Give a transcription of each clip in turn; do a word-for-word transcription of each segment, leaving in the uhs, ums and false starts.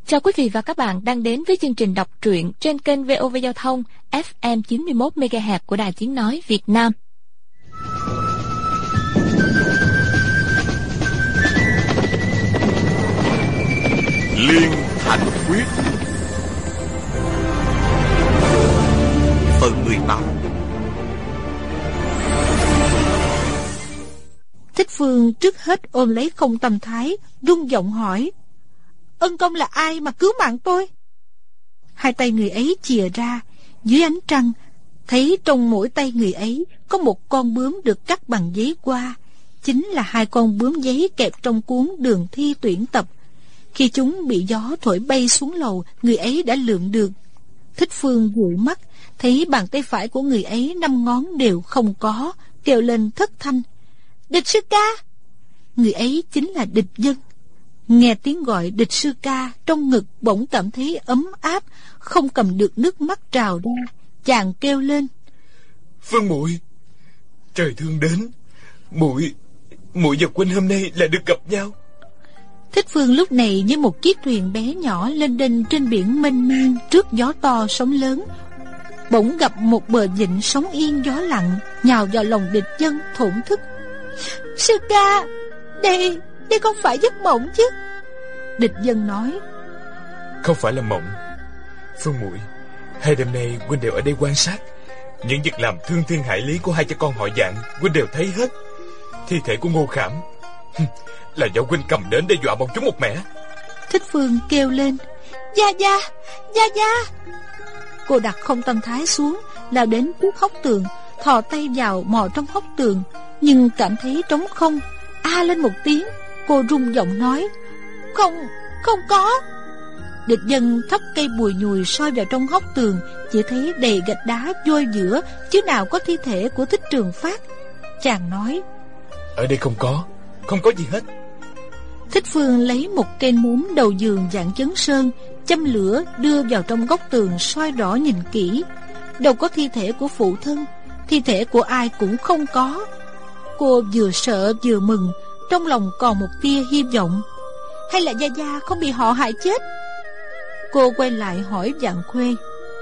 Chào quý vị và các bạn đang đến với chương trình đọc truyện trên kênh vê o vê Giao thông ép em chín mươi mốt mê ga héc của Đài Tiếng Nói Việt Nam. Liên Thành Quyết phần mười tám. Thích Phương trước hết ôm lấy Không Tâm Thái, rung giọng hỏi: Ân công là ai mà cứu mạng tôi? Hai tay người ấy chìa ra, dưới ánh trăng thấy trong mỗi tay người ấy có một con bướm được cắt bằng giấy hoa, chính là hai con bướm giấy kẹp trong cuốn Đường Thi Tuyển Tập. Khi chúng bị gió thổi bay xuống lầu, người ấy đã lượm được. Thích Phương dụi mắt, thấy bàn tay phải của người ấy năm ngón đều không có, kêu lên thất thanh: Địch sư ca! Người ấy chính là Địch Dân. Nghe tiếng gọi Địch sư ca, trong ngực bỗng cảm thấy ấm áp, không cầm được nước mắt trào ra. Chàng kêu lên: Phương muội, trời thương đến, muội muội và Quynh hôm nay lại được gặp nhau. Thích Phương lúc này như một chiếc thuyền bé nhỏ lênh đênh trên biển mênh mang trước gió to sóng lớn, bỗng gặp một bờ vịnh sóng yên gió lặng, nhào vào lòng Địch Dân thổn thức: Sư ca, đây đây không phải giấc mộng chứ? Địch Dân nói: Không phải là mộng. Phương muội, hai đêm nay Quynh đều ở đây quan sát. Những việc làm thương thiên hại lý của hai cha con họ Dạng Quynh đều thấy hết. Thi thể của Ngô Khảm là do Quynh cầm đến để dọa bọn chúng một mẻ. Thích Phương kêu lên: Gia Gia, Gia Gia! Cô đặt Không Tâm Thái xuống, lao đến trước hốc tường, thò tay vào mò trong hốc tường, nhưng cảm thấy trống không. A lên một tiếng, cô rung giọng nói: Không, không có. Địch Dân thấp cây bùi nhùi soi vào trong hốc tường, chỉ thấy đầy gạch đá vôi giữa, chứ nào có thi thể của Thích Trường Phát. Chàng nói: Ở đây không có, không có gì hết. Thích Phương lấy một cây nến đầu giường dạng chấn sơn, châm lửa đưa vào trong góc tường soi rõ nhìn kỹ. Đâu có thi thể của phụ thân, thi thể của ai cũng không có. Cô vừa sợ vừa mừng, trong lòng còn một tia hy vọng. Hay là Gia Gia không bị họ hại chết? Cô quay lại hỏi Vạn Khuê: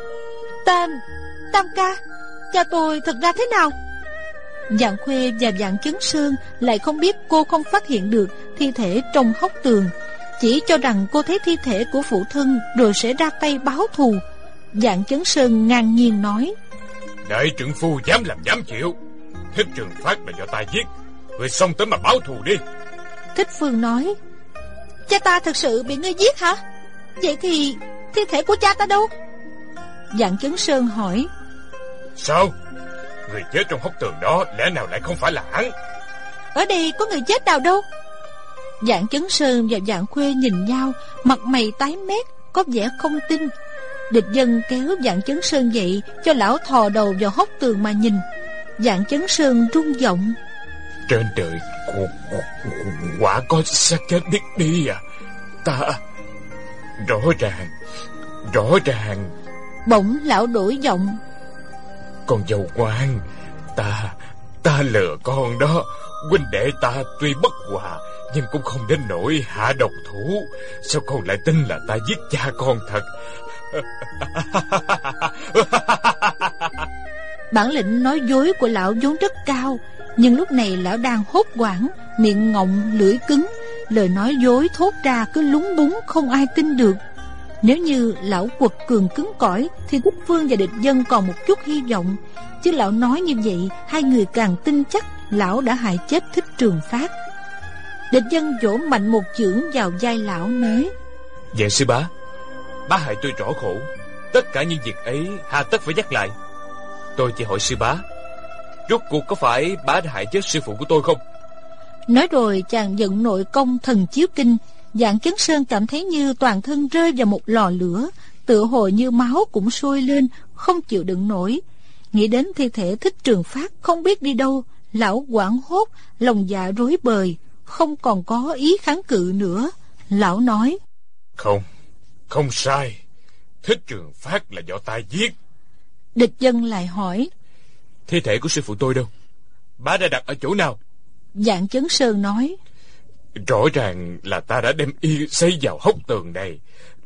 Tam, Tam ca, cha tôi thật ra thế nào? Vạn Khuê và Vạn Chấn Sơn lại không biết cô không phát hiện được thi thể trong hốc tường, chỉ cho rằng cô thấy thi thể của phụ thân rồi sẽ ra tay báo thù. Vạn Chấn Sơn ngang nhiên nói: Đại trượng phu dám làm dám chịu. Thích Trường Phát là do ta giết, người xông tới mà báo thù đi. Thích Phương nói: Cha ta thật sự bị ngươi giết hả? Vậy thì thi thể của cha ta đâu? Vạn Chấn Sơn hỏi: Sao? Người chết trong hốc tường đó lẽ nào lại không phải là hắn? Ở đây có người chết nào đâu. Vạn Chấn Sơn và Vạn Khuê nhìn nhau, mặt mày tái mét, có vẻ không tin. Địch Dân kéo Vạn Chấn Sơn dậy, cho lão thò đầu vào hốc tường mà nhìn. Vạn Chấn Sơn rung giọng: Trên trời quả có xác chết biết đi à? Ta rõ ràng, rõ ràng. Bỗng lão đổi giọng: Con dâu ngoan, ta ta lừa con đó. Huynh đệ ta tuy bất hòa, nhưng cũng không đến nỗi hạ độc thủ. Sao con lại tin là ta giết cha con thật? Bản lĩnh nói dối của lão vốn rất cao, nhưng lúc này lão đang hốt hoảng, miệng ngọng lưỡi cứng, lời nói dối thốt ra cứ lúng búng không ai tin được. Nếu như lão quật cường cứng cỏi thì Thích Phương và Địch Dân còn một chút hy vọng, chứ lão nói như vậy hai người càng tin chắc lão đã hại chết Thích Trường Phát. Địch Dân vỗ mạnh một chưởng vào vai lão nói: Dạ sư bá, bá hại tôi rõ khổ, tất cả những việc ấy hà tất phải nhắc lại. Tôi chỉ hỏi sư bá, rốt cuộc có phải bá đã hại chết sư phụ của tôi không? Nói rồi chàng dựng nội công Thần Chiếu Kinh. Vạn Chấn Sơn cảm thấy như toàn thân rơi vào một lò lửa, tựa hồ như máu cũng sôi lên, không chịu đựng nổi. Nghĩ đến thi thể Thích Trường Phát không biết đi đâu, lão hoảng hốt, lòng dạ rối bời, không còn có ý kháng cự nữa. Lão nói: Không, không sai, Thích Trường Phát là do ta giết. Địch Dân lại hỏi: Thi thể của sư phụ tôi đâu? Bá đã đặt ở chỗ nào? Vạn Chấn Sơn nói: Rõ ràng là ta đã đem y xây vào hốc tường này.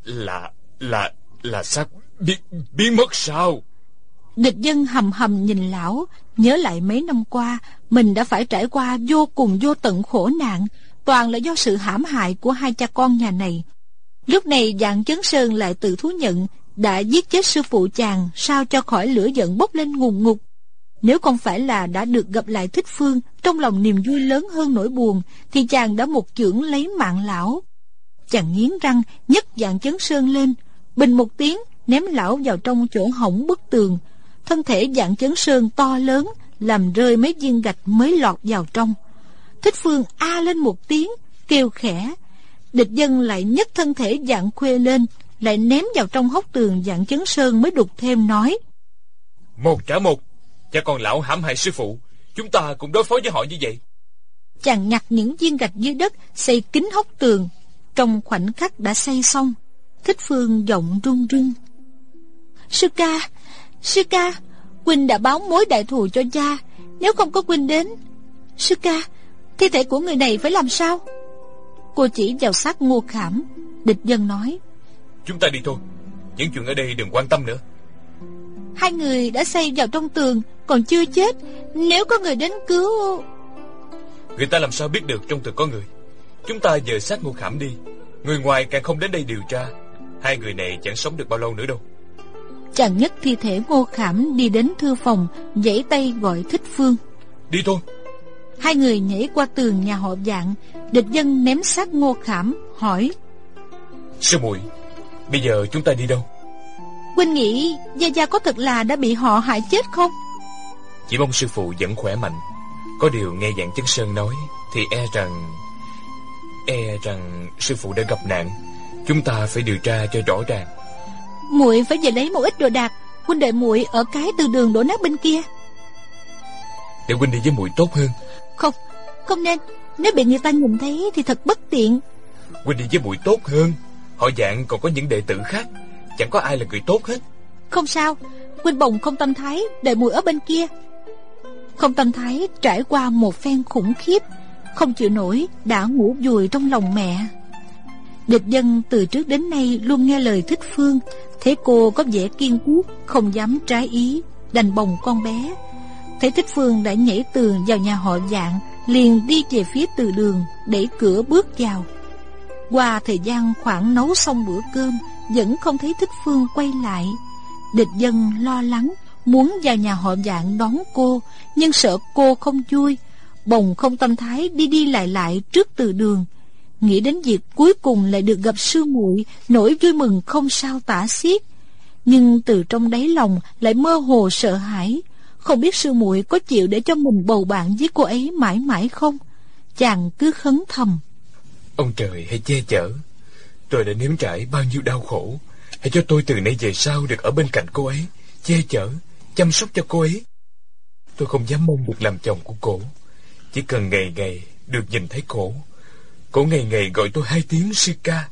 Là Là Là xác biến, biến mất sao? Địch Dân hầm hầm nhìn lão, nhớ lại mấy năm qua mình đã phải trải qua vô cùng vô tận khổ nạn, toàn là do sự hãm hại của hai cha con nhà này. Lúc này Vạn Chấn Sơn lại tự thú nhận đã giết chết sư phụ chàng, sao cho khỏi lửa giận bốc lên ngùn ngụt. Nếu không phải là đã được gặp lại Thích Phương, trong lòng niềm vui lớn hơn nỗi buồn, thì chàng đã một chưởng lấy mạng lão. Chàng nghiến răng nhấc Vạn Chấn Sơn lên, bình một tiếng ném lão vào trong chỗ hõng bức tường. Thân thể Vạn Chấn Sơn to lớn, làm rơi mấy viên gạch mới lọt vào trong. Thích Phương a lên một tiếng, kêu khẽ. Địch Dân lại nhấc thân thể Vạn Khuê lên, lại ném vào trong hốc tường. Vạn Chấn Sơn mới đục thêm nói: Một trả một, cha con lão hãm hại sư phụ, chúng ta cũng đối phó với họ như vậy. Chàng nhặt những viên gạch dưới đất, xây kín hốc tường. Trong khoảnh khắc đã xây xong, Thích Phương giọng run run: Sư ca, sư ca, huynh đã báo mối đại thù cho cha. Nếu không có huynh đến, sư ca, thi thể của người này phải làm sao? Cô chỉ vào xác Ngô Khảm. Địch Dân nói: Chúng ta đi thôi, những chuyện ở đây đừng quan tâm nữa. Hai người đã xây vào trong tường, còn chưa chết. Nếu có người đến cứu... Người ta làm sao biết được trong tường có người? Chúng ta dời xác Ngô Khảm đi, người ngoài càng không đến đây điều tra. Hai người này chẳng sống được bao lâu nữa đâu. Chàng nhấc thi thể Ngô Khảm đi đến thư phòng, giãy tay gọi Thích Phương: Đi thôi. Hai người nhảy qua tường nhà họ Vạn. Địch Dân ném xác Ngô Khảm, hỏi: Sư muội, bây giờ chúng ta đi đâu? Huynh nghĩ Gia Gia có thật là đã bị họ hại chết không? Chỉ mong sư phụ vẫn khỏe mạnh. Có điều nghe Vạn Chấn Sơn nói thì e rằng E rằng sư phụ đã gặp nạn. Chúng ta phải điều tra cho rõ ràng. Muội phải về lấy một ít đồ đạc. Huynh đợi muội ở cái từ đường đổ nát bên kia. Để huynh đi với muội tốt hơn. Không, không nên. Nếu bị người ta nhìn thấy thì thật bất tiện. Huynh đi với muội tốt hơn. Họ Vạn còn có những đệ tử khác, chẳng có ai là người tốt hết. Không sao, huynh bồng Không Tâm Thái đợi muội ở bên kia. Không Tâm Thái trải qua một phen khủng khiếp, không chịu nổi đã ngủ vùi trong lòng mẹ. Địch Dân từ trước đến nay luôn nghe lời Thích Phương, thấy cô có vẻ kiên quyết, không dám trái ý, đành bồng con bé. Thấy Thích Phương đã nhảy tường vào nhà họ Vạn, liền đi về phía từ đường, đẩy cửa bước vào. Qua thời gian khoảng nấu xong bữa cơm, vẫn không thấy Thích Phương quay lại. Địch Dân lo lắng, muốn vào nhà họ Vạn đón cô, nhưng sợ cô không vui, bồng Không Tâm Thái đi đi lại lại trước từ đường. Nghĩ đến việc cuối cùng lại được gặp sư muội, nỗi vui mừng không sao tả xiết. Nhưng từ trong đáy lòng lại mơ hồ sợ hãi, không biết sư muội có chịu để cho mình bầu bạn với cô ấy mãi mãi không. Chàng cứ khấn thầm: Ông trời hãy che chở. Tôi đã nếm trải bao nhiêu đau khổ, hãy cho tôi từ nay về sau được ở bên cạnh cô ấy, che chở, chăm sóc cho cô ấy. Tôi không dám mong được làm chồng của cổ, chỉ cần ngày ngày được nhìn thấy cổ. Cổ ngày ngày gọi tôi hai tiếng sư ca.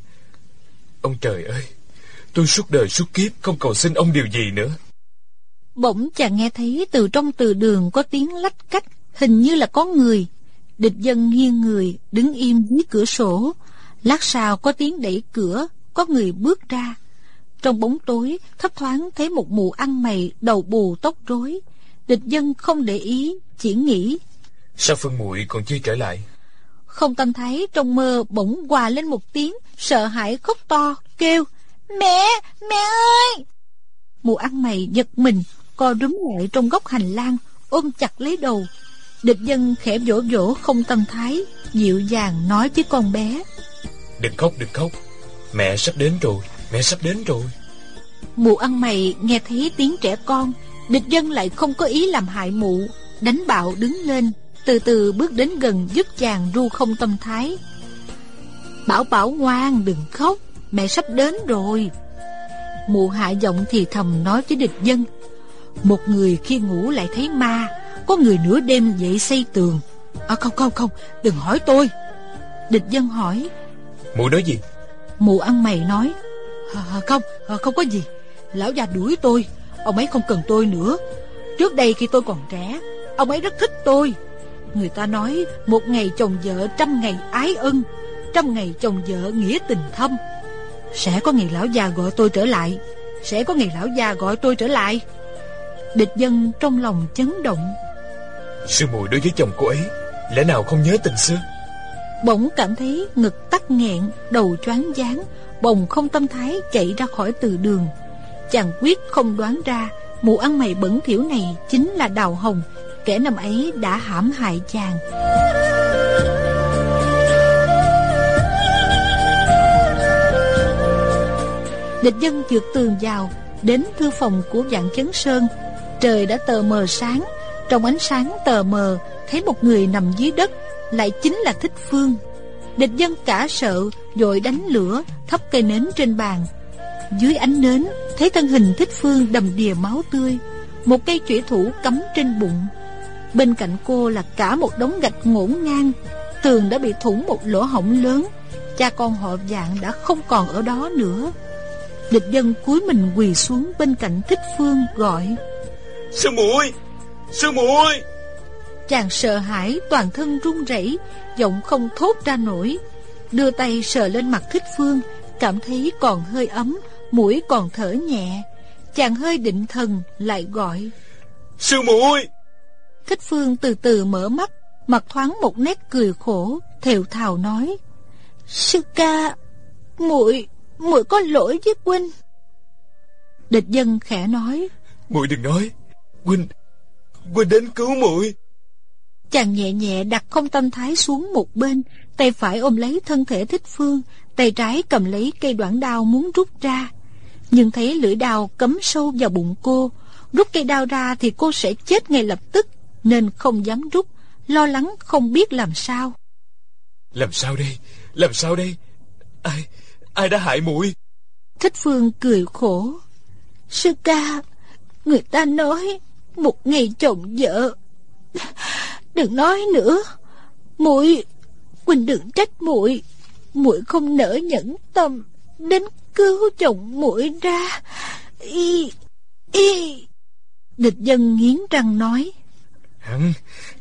Ông trời ơi, tôi suốt đời suốt kiếp không cầu xin ông điều gì nữa. Bỗng chàng nghe thấy từ trong từ đường có tiếng lách cách, hình như là có người. Địch Dân nghiêng người đứng im dưới cửa sổ. Lát sau có tiếng đẩy cửa, có người bước ra. Trong bóng tối thấp thoáng thấy một mụ ăn mày, đầu bù tóc rối. Địch Dân không để ý, chỉ nghĩ: Sao Phương muội còn chưa trở lại? Không Tâm Thái trong mơ bỗng hòa lên một tiếng, sợ hãi khóc to, kêu: Mẹ, mẹ ơi! Mụ ăn mày giật mình, co rúm lại trong góc hành lang, ôm chặt lấy đầu. Địch Dân khẽ vỗ vỗ Không Tâm Thái, dịu dàng nói với con bé: Đừng khóc, đừng khóc, mẹ sắp đến rồi, mẹ sắp đến rồi. Mụ ăn mày nghe thấy tiếng trẻ con, Địch Dân lại không có ý làm hại mụ, đánh bạo đứng lên, từ từ bước đến gần giúp chàng ru Không Tâm Thái. Bảo Bảo ngoan, đừng khóc, mẹ sắp đến rồi. Mụ hạ giọng thì thầm nói với Địch Dân: Một người khi ngủ lại thấy ma, có người nửa đêm dậy xây tường. À không không không, đừng hỏi tôi. Địch Dân hỏi: Mụ nói gì? Mụ ăn mày nói: à, Không, à, không có gì. Lão già đuổi tôi, ông ấy không cần tôi nữa. Trước đây khi tôi còn trẻ, ông ấy rất thích tôi. Người ta nói một ngày chồng vợ trăm ngày ái ân, trăm ngày chồng vợ nghĩa tình thâm. Sẽ có ngày lão già gọi tôi trở lại, sẽ có ngày lão già gọi tôi trở lại. Địch Dân trong lòng chấn động. Sư muội đối với chồng cô ấy lẽ nào không nhớ tình xưa? Bỗng cảm thấy ngực tắc nghẹn, đầu choáng váng, bồng không tâm thái chạy ra khỏi từ đường. Chàng quyết không đoán ra mụ ăn mày bẩn thỉu này chính là Đào Hồng, kẻ năm ấy đã hãm hại chàng. Địch Dân vượt tường vào, đến thư phòng của Vạn Chấn Sơn. Trời đã tờ mờ sáng, trong ánh sáng tờ mờ thấy một người nằm dưới đất, lại chính là Thích Phương. Địch Dân cả sợ, vội đánh lửa thắp cây nến trên bàn. Dưới ánh nến thấy thân hình Thích Phương đầm đìa máu tươi, một cây chủy thủ cắm trên bụng. Bên cạnh cô là cả một đống gạch ngổn ngang, tường đã bị thủng một lỗ hổng lớn. Cha con họ Vạn đã không còn ở đó nữa. Địch Dân cúi mình quỳ xuống bên cạnh Thích Phương gọi: Sư muội, sư muội. Chàng sợ hãi toàn thân run rẩy, giọng không thốt ra nổi. Đưa tay sờ lên mặt Thích Phương, cảm thấy còn hơi ấm, mũi còn thở nhẹ. Chàng hơi định thần lại gọi: Sư muội. Thích Phương từ từ mở mắt, mặt thoáng một nét cười khổ, thều thào nói: Sư ca, muội muội có lỗi với huynh. Địch Dân khẽ nói: Muội đừng nói, huynh huynh đến cứu muội. Chàng nhẹ nhẹ đặt không tâm thái xuống một bên, tay phải ôm lấy thân thể Thích Phương, tay trái cầm lấy cây đoạn đao muốn rút ra. Nhưng thấy lưỡi đao cắm sâu vào bụng cô, rút cây đao ra thì cô sẽ chết ngay lập tức, nên không dám rút, lo lắng không biết làm sao. Làm sao đây, làm sao đây? Ai, ai đã hại muội? Thích Phương cười khổ: Sư ca, người ta nói một ngày chồng vợ. Đừng nói nữa, muội, huynh đừng trách muội, muội không nỡ nhẫn tâm đến cứu chồng muội ra. Y, y. Địch Dân nghiến răng nói: Hắn,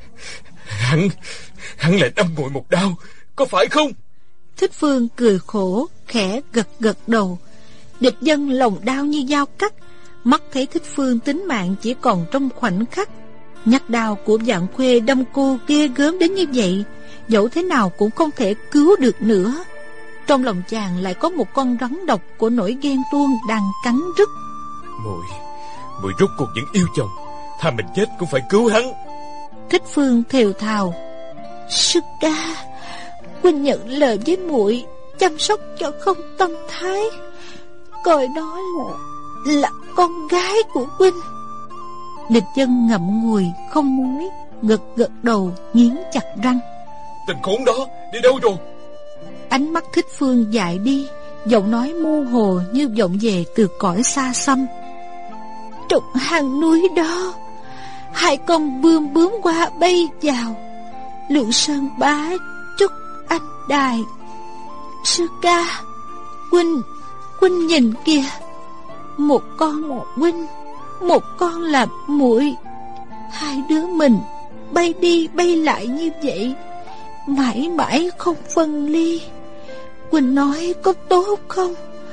hắn, hắn lại đâm muội một đao, có phải không? Thích Phương cười khổ, khẽ gật gật đầu. Địch Dân lòng đau như dao cắt, mắt thấy Thích Phương tính mạng chỉ còn trong khoảnh khắc. Nhát đao của Vạn Khuê đâm cô ghê gớm đến như vậy, dẫu thế nào cũng không thể cứu được nữa. Trong lòng chàng lại có một con rắn độc của nỗi ghen tuông đang cắn rứt. Muội, muội rốt cuộc vẫn yêu chồng, thà mình chết cũng phải cứu hắn. Thích Phương thều thào: Sư ca, huynh nhận lời với muội, chăm sóc cho không tâm thái, coi đó là là con gái của huynh. Địch Dân ngậm ngùi không nói, gật gật đầu nghiến chặt răng. Tình khốn đó đi đâu rồi? Ánh mắt Thích Phương dại đi, giọng nói mơ hồ như vọng về từ cõi xa xăm. Trong hang núi đó, hai con bươm bướm qua bay vào, Lượng Sơn Bá Trúc Anh Đài. Sư ca, huynh, huynh nhìn kìa, một con là huynh, một con là muội. Hai đứa mình bay đi bay lại như vậy, mãi mãi không phân ly. Huynh nói có tốt không?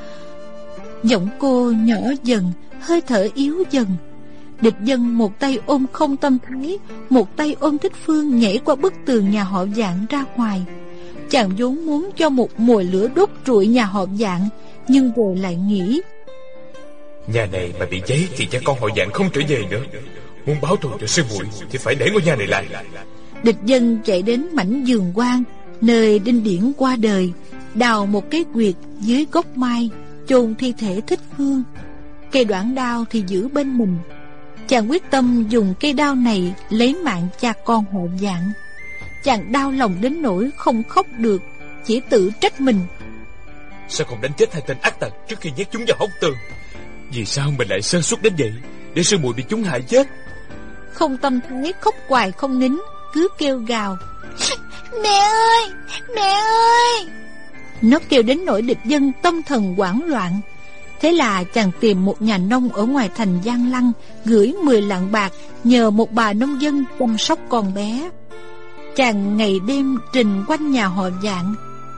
Giọng cô nhỏ dần, hơi thở yếu dần. Địch Dân một tay ôm không tâm thái, một tay ôm Thích Phương nhảy qua bức tường nhà họ Vạn ra ngoài. Chàng vốn muốn cho một mồi lửa đốt trụi nhà họ Vạn, nhưng rồi lại nghĩ: Nhà này mà bị cháy thì cha con họ Vạn không trở về nữa. Muốn báo thù cho sư muội thì phải để ngôi nhà này lại. Địch Dân chạy đến mảnh vườn quan, nơi Đinh Điển qua đời, đào một cái quyệt dưới gốc mai, chôn thi thể Thích Phương. Cây đoạn đao thì giữ bên mình. Chàng quyết tâm dùng cây đao này lấy mạng cha con họ Vạn. Chàng đau lòng đến nỗi không khóc được, chỉ tự trách mình: Sao không đánh chết hai tên ác tặc trước khi nhét chúng vào hốc tường? Vì sao mình lại sơ suất đến vậy, để sư muội bị chúng hại chết? Không tâm thái khóc hoài không nín, cứ kêu gào: Mẹ ơi, mẹ ơi! Nó kêu đến nỗi Địch Dân tâm thần hoảng loạn. Thế là chàng tìm một nhà nông ở ngoài thành Giang Lăng, gửi mười lạng bạc nhờ một bà nông dân chăm sóc con bé. Chàng ngày đêm trình quanh nhà họ Vạn.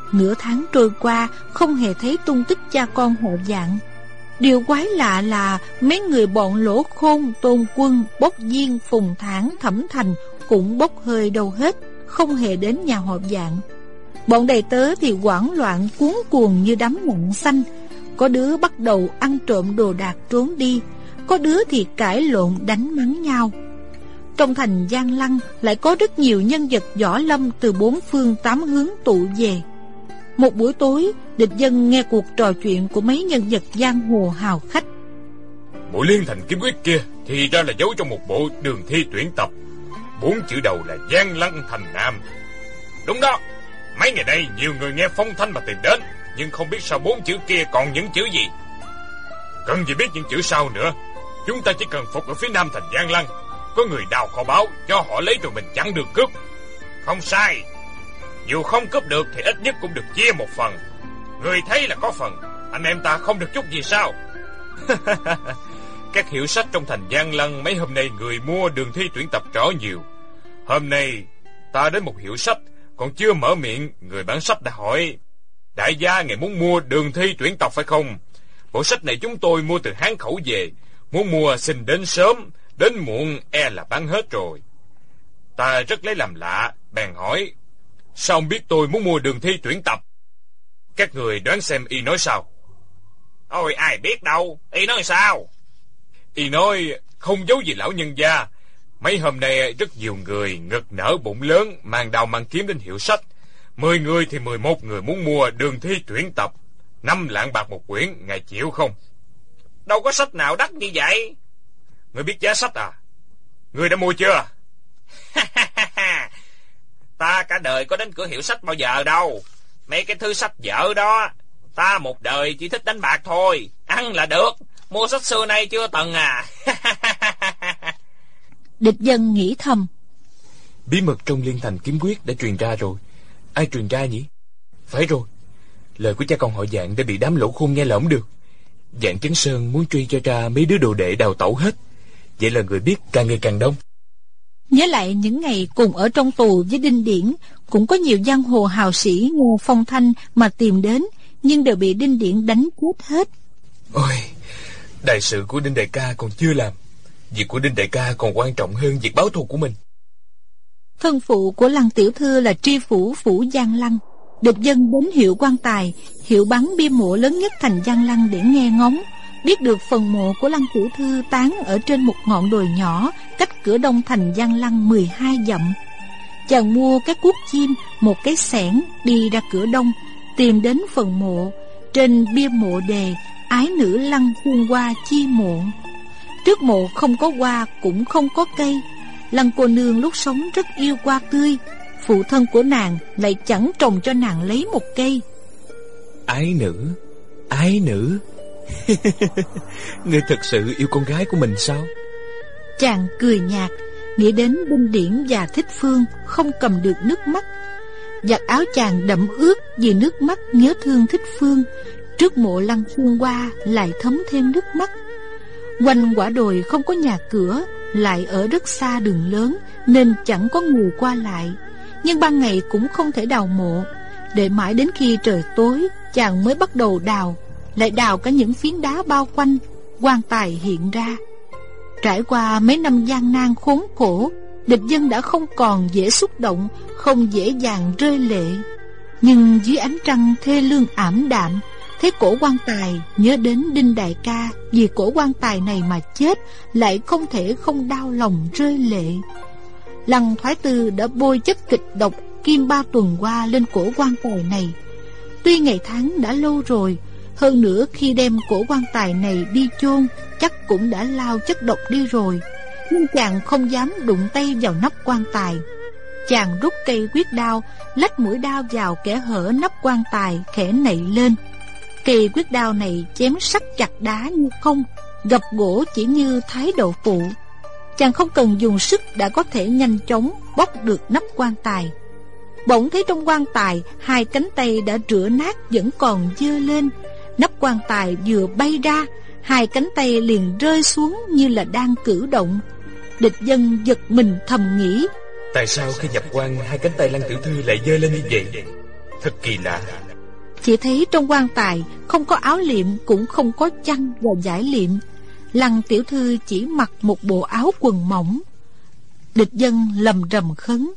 Nửa tháng trôi qua, không hề thấy tung tích cha con họ Dạng. Điều quái lạ là mấy người bọn Lỗ Khôn, Tôn Quân, Bốc Diên, Phùng Thản, Thẩm Thành cũng bốc hơi đâu hết, không hề đến nhà họ Dạng. Bọn đầy tớ thì hoảng loạn cuống cuồng như đám mộng xanh. Có đứa bắt đầu ăn trộm đồ đạc trốn đi, có đứa thì cãi lộn đánh mắng nhau. Trong thành Giang Lăng lại có rất nhiều nhân vật võ lâm từ bốn phương tám hướng tụ về. Một buổi tối, địch dân nghe cuộc trò chuyện của mấy nhân vật giang hồ hào khách. Bộ Liên Thành Kiếm Quyết kia thì ra là giấu trong một bộ đường thi tuyển tập, bốn chữ đầu là Giang Lăng Thành Nam. Đúng đó, mấy ngày nay nhiều người nghe phong thanh mà tìm đến, nhưng không biết sau bốn chữ kia còn những chữ gì. Cần gì biết những chữ sau nữa, chúng ta chỉ cần phục ở phía nam thành Giang Lăng, có người đào kho báu cho họ lấy rồi mình chặn đường cướp. Không sai, dù không cướp được thì ít nhất cũng được chia một phần. Người thấy là có phần, anh em ta không được chút gì sao? Các hiệu sách trong thành Giang Lăng mấy hôm nay người mua đường thi tuyển tập rõ nhiều. Hôm nay ta đến một hiệu sách, còn chưa mở miệng, người bán sách đã hỏi: đại gia ngài muốn mua đường thi tuyển tập phải không? Bộ sách này chúng tôi mua từ Hán khẩu về, muốn mua xin đến sớm, đến muộn e là bán hết rồi. Ta rất lấy làm lạ, bèn hỏi: sao ông biết tôi muốn mua đường thi tuyển tập? Các người đoán xem y nói sao? Ôi ai biết đâu, y nói sao? Y nói không giấu gì lão nhân gia, mấy hôm nay rất nhiều người ngực nở bụng lớn mang đao mang kiếm đến hiệu sách. Mười người thì mười một người muốn mua đường thi tuyển tập, năm lạng bạc một quyển, ngài chịu không? Đâu có sách nào đắt như vậy. Người biết giá sách à? Người đã mua chưa? Ta cả đời có đến cửa hiệu sách bao giờ đâu. Mấy cái thư sách dở đó, ta một đời chỉ thích đánh bạc thôi, ăn là được, mua sách xưa nay chưa từng à. Địch dân nghĩ thầm, bí mật trong Liên Thành Kiếm Quyết đã truyền ra rồi. Ai truyền ra nhỉ? Phải rồi, lời của cha con họ Dạng đã bị đám Lỗ Khôn nghe lỏm được. Dạng Chấn Sơn muốn truy cho ra mấy đứa đồ đệ đào tẩu hết. Vậy là người biết càng ngày càng đông. Nhớ lại những ngày cùng ở trong tù với Đinh Điển, cũng có nhiều giang hồ hào sĩ nghe phong thanh mà tìm đến, nhưng đều bị Đinh Điển đánh chết hết. Ôi, đại sự của Đinh đại ca còn chưa làm, việc của Đinh đại ca còn quan trọng hơn việc báo thù của mình. Thân phụ của Lăng tiểu thư là tri phủ phủ Giang Lăng. Địch dân đến hiệu Quan Tài, hiệu bắn bia mộ lớn nhất thành Giang Lăng để nghe ngóng, biết được phần mộ của Lăng tiểu thư tán ở trên một ngọn đồi nhỏ cách cửa đông thành Giang Lăng mười hai dặm. Chàng mua cái cuốc chim, một cái xẻng, đi ra cửa đông, tìm đến phần mộ. Trên bia mộ đề: ái nữ Lăng Phương Hoa chi mộ. Trước mộ không có hoa cũng không có cây. Lăng cô nương lúc sống rất yêu hoa tươi, phụ thân của nàng lại chẳng trồng cho nàng lấy một cây. Ái nữ, ái nữ. Ngươi thật sự yêu con gái của mình sao? Chàng cười nhạt, nghĩ đến Đinh Điển và Thích Phương, không cầm được nước mắt. Giặt áo chàng đẫm ướt vì nước mắt nhớ thương Thích Phương. Trước mộ Lăng Phương Hoa lại thấm thêm nước mắt. Quanh quả đồi không có nhà cửa, lại ở rất xa đường lớn nên chẳng có người qua lại. Nhưng ban ngày cũng không thể đào mộ. Để mãi đến khi trời tối, chàng mới bắt đầu đào, lại đào cả những phiến đá bao quanh. Quan tài hiện ra. Trải qua mấy năm gian nan khốn khổ, địch dân đã không còn dễ xúc động, không dễ dàng rơi lệ. Nhưng dưới ánh trăng thê lương ảm đạm, thấy cổ quan tài nhớ đến Đinh đại ca, vì cổ quan tài này mà chết, lại không thể không đau lòng rơi lệ. Lăng Thoái Tư đã bôi chất kịch độc kim ba tuần qua lên cổ quan tài này. Tuy ngày tháng đã lâu rồi, hơn nữa khi đem cổ quan tài này đi chôn chắc cũng đã lao chất độc đi rồi, nhưng chàng không dám đụng tay vào nắp quan tài. Chàng rút cây quyết đao, lách mũi đao vào kẽ hở nắp quan tài, khẽ nạy lên. Cây quyết đao này chém sắc chặt đá như không, gập gỗ chỉ như thái đậu phụ. Chàng không cần dùng sức đã có thể nhanh chóng bóc được nắp quan tài. Bỗng thấy trong quan tài hai cánh tay đã rửa nát vẫn còn giơ lên. Nắp quan tài vừa bay ra, hai cánh tay liền rơi xuống như là đang cử động. Địch dân giật mình thầm nghĩ: tại sao khi nhập quan hai cánh tay Lăng tiểu thư lại giơ lên như vậy? Thật kỳ lạ. Chỉ thấy trong quan tài không có áo liệm, cũng không có chăn và giải liệm. Lăng tiểu thư chỉ mặc một bộ áo quần mỏng. Địch Dân lầm rầm khấn: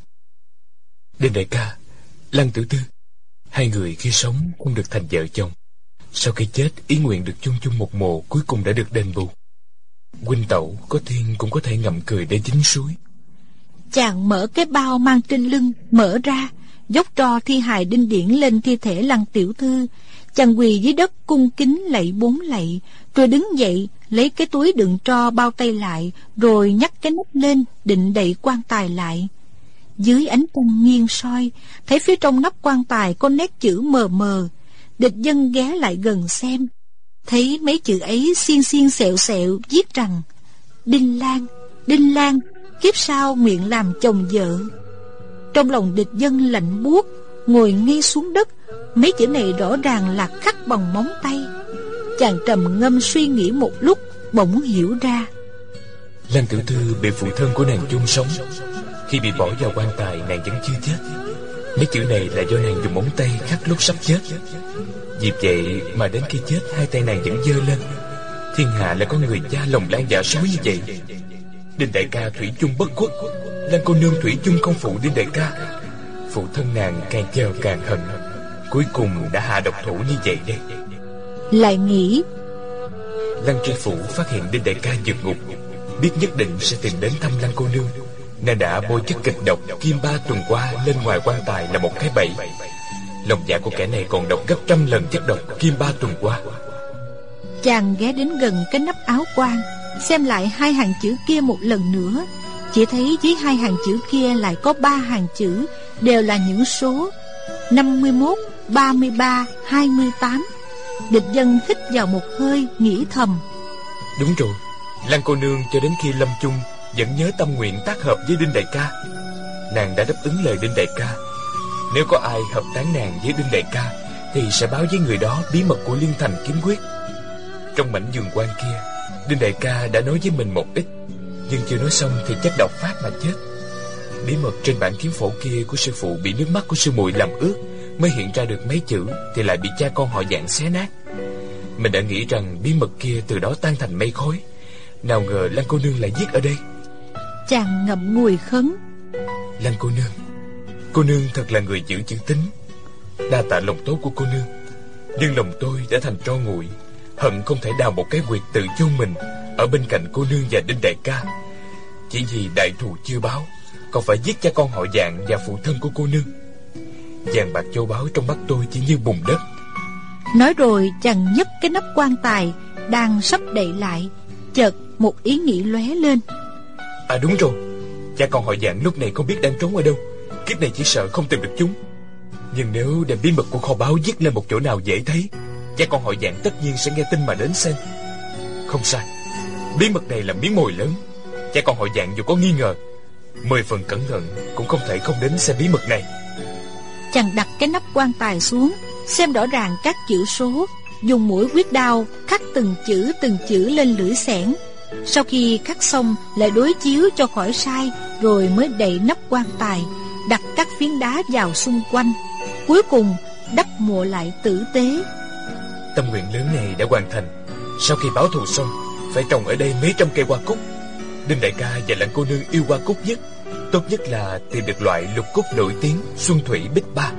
Đinh đại ca, Lăng tiểu thư, hai người khi sống không được thành vợ chồng, sau khi chết ý nguyện được chung chung một mộ cuối cùng đã được đền bù. Huynh tẩu có thiên cũng có thể ngậm cười để chính suối. Chàng mở cái bao mang trên lưng, mở ra, dốc tro thi hài đinh điển lên thi thể Lăng tiểu thư. Chàng quỳ dưới đất cung kính lạy bốn lạy, rồi đứng dậy lấy cái túi đựng tro bao tay lại, rồi nhắc cái nắp lên định đậy quan tài lại. Dưới ánh trăng nghiêng soi, thấy phía trong nắp quan tài có nét chữ mờ mờ. Địch Dân ghé lại gần xem, thấy mấy chữ ấy xiên xiên sẹo sẹo viết rằng: Đinh Lan, Đinh Lan, kiếp sau nguyện làm chồng vợ. Trong lòng Địch Dân lạnh buốt, ngồi ngay xuống đất. Mấy chữ này rõ ràng là khắc bằng móng tay. Chàng trầm ngâm suy nghĩ một lúc, bỗng hiểu ra. Lăng tiểu thư bị phụ thân của nàng chôn sống. Khi bị bỏ vào quan tài nàng vẫn chưa chết. Mấy chữ này là do nàng dùng móng tay khắc lúc sắp chết. Vì vậy mà đến khi chết hai tay nàng vẫn giơ lên. Thiên hạ lại có người cha lòng lan dạ sói như vậy. Đinh đại ca thủy chung bất khuất, Lăng cô nương thủy chung không phụ Đinh đại ca. Phụ thân nàng càng chờ càng hận, cuối cùng đã hạ độc thủ như vậy đây. Lại nghĩ, Lăng tri phủ phát hiện Đinh đại ca vượt ngục, biết nhất định sẽ tìm đến thăm Lăng cô nương, nên đã bôi chất kịch độc kim ba tuần qua lên ngoài quan tài là một cái bẫy. Lòng dạ của kẻ này còn độc gấp trăm lần chất độc kim ba tuần qua. Chàng ghé đến gần cái nắp áo quan, xem lại hai hàng chữ kia một lần nữa. Chỉ thấy dưới hai hàng chữ kia lại có ba hàng chữ, đều là những số năm mươi mốt, ba mươi ba, hai mươi tám. Địch Dân hít vào một hơi, nghĩ thầm: Đúng rồi, Lăng cô nương cho đến khi lâm chung vẫn nhớ tâm nguyện tác hợp với Đinh đại ca. Nàng đã đáp ứng lời Đinh đại ca. Nếu có ai hợp tán nàng với Đinh đại ca thì sẽ báo với người đó bí mật của Liên Thành kiếm quyết. Trong mảnh vườn quan kia, Đinh đại ca đã nói với mình một ít, nhưng chưa nói xong thì chất độc phát mà chết. Bí mật trên bản kiếm phổ kia của sư phụ bị nước mắt của sư muội làm ướt, mới hiện ra được mấy chữ thì lại bị cha con họ Dạng xé nát. Mình đã nghĩ rằng bí mật kia từ đó tan thành mây khói, nào ngờ Lăng cô nương lại viết ở đây. Chàng ngậm ngùi khấn: Lăng cô nương, cô nương thật là người giữ chữ tín. Đa tạ lòng tốt của cô nương, nhưng lòng tôi đã thành tro nguội, hận không thể đào một cái huyệt tự chôn mình ở bên cạnh cô nương và Đinh đại ca. Chỉ vì đại thù chưa báo, còn phải giết cha con họ Dạng và phụ thân của cô nương. Vàng bạc châu báu trong mắt tôi chỉ như bùn đất. Nói rồi chàng nhấc cái nắp quan tài đang sắp đậy lại, chợt một ý nghĩ lóe lên. À đúng rồi, cha con họ Dạng lúc này không biết đang trốn ở đâu. Kiếp này chỉ sợ không tìm được chúng. Nhưng nếu đem bí mật của kho báu viết lên một chỗ nào dễ thấy, cha con họ Dạng tất nhiên sẽ nghe tin mà đến xem. Không sai, bí mật này là miếng mồi lớn. Cha con họ Dạng dù có nghi ngờ, mười phần cẩn thận cũng không thể không đến xem bí mật này. Chàng đặt cái nắp quan tài xuống, xem rõ ràng các chữ số, dùng mũi quyết đao khắc từng chữ từng chữ lên lưỡi xẻng. Sau khi khắc xong lại đối chiếu cho khỏi sai, rồi mới đậy nắp quan tài, đặt các phiến đá vào xung quanh, cuối cùng đắp mộ lại tử tế. Tâm nguyện lớn này đã hoàn thành. Sau khi báo thù xong, phải trồng ở đây mấy trăm cây hoa cúc. Đinh đại ca và Lăng cô nương yêu hoa cúc nhất, tốt nhất là tìm được loại lục cúc nổi tiếng Xuân Thủy Bích Ba.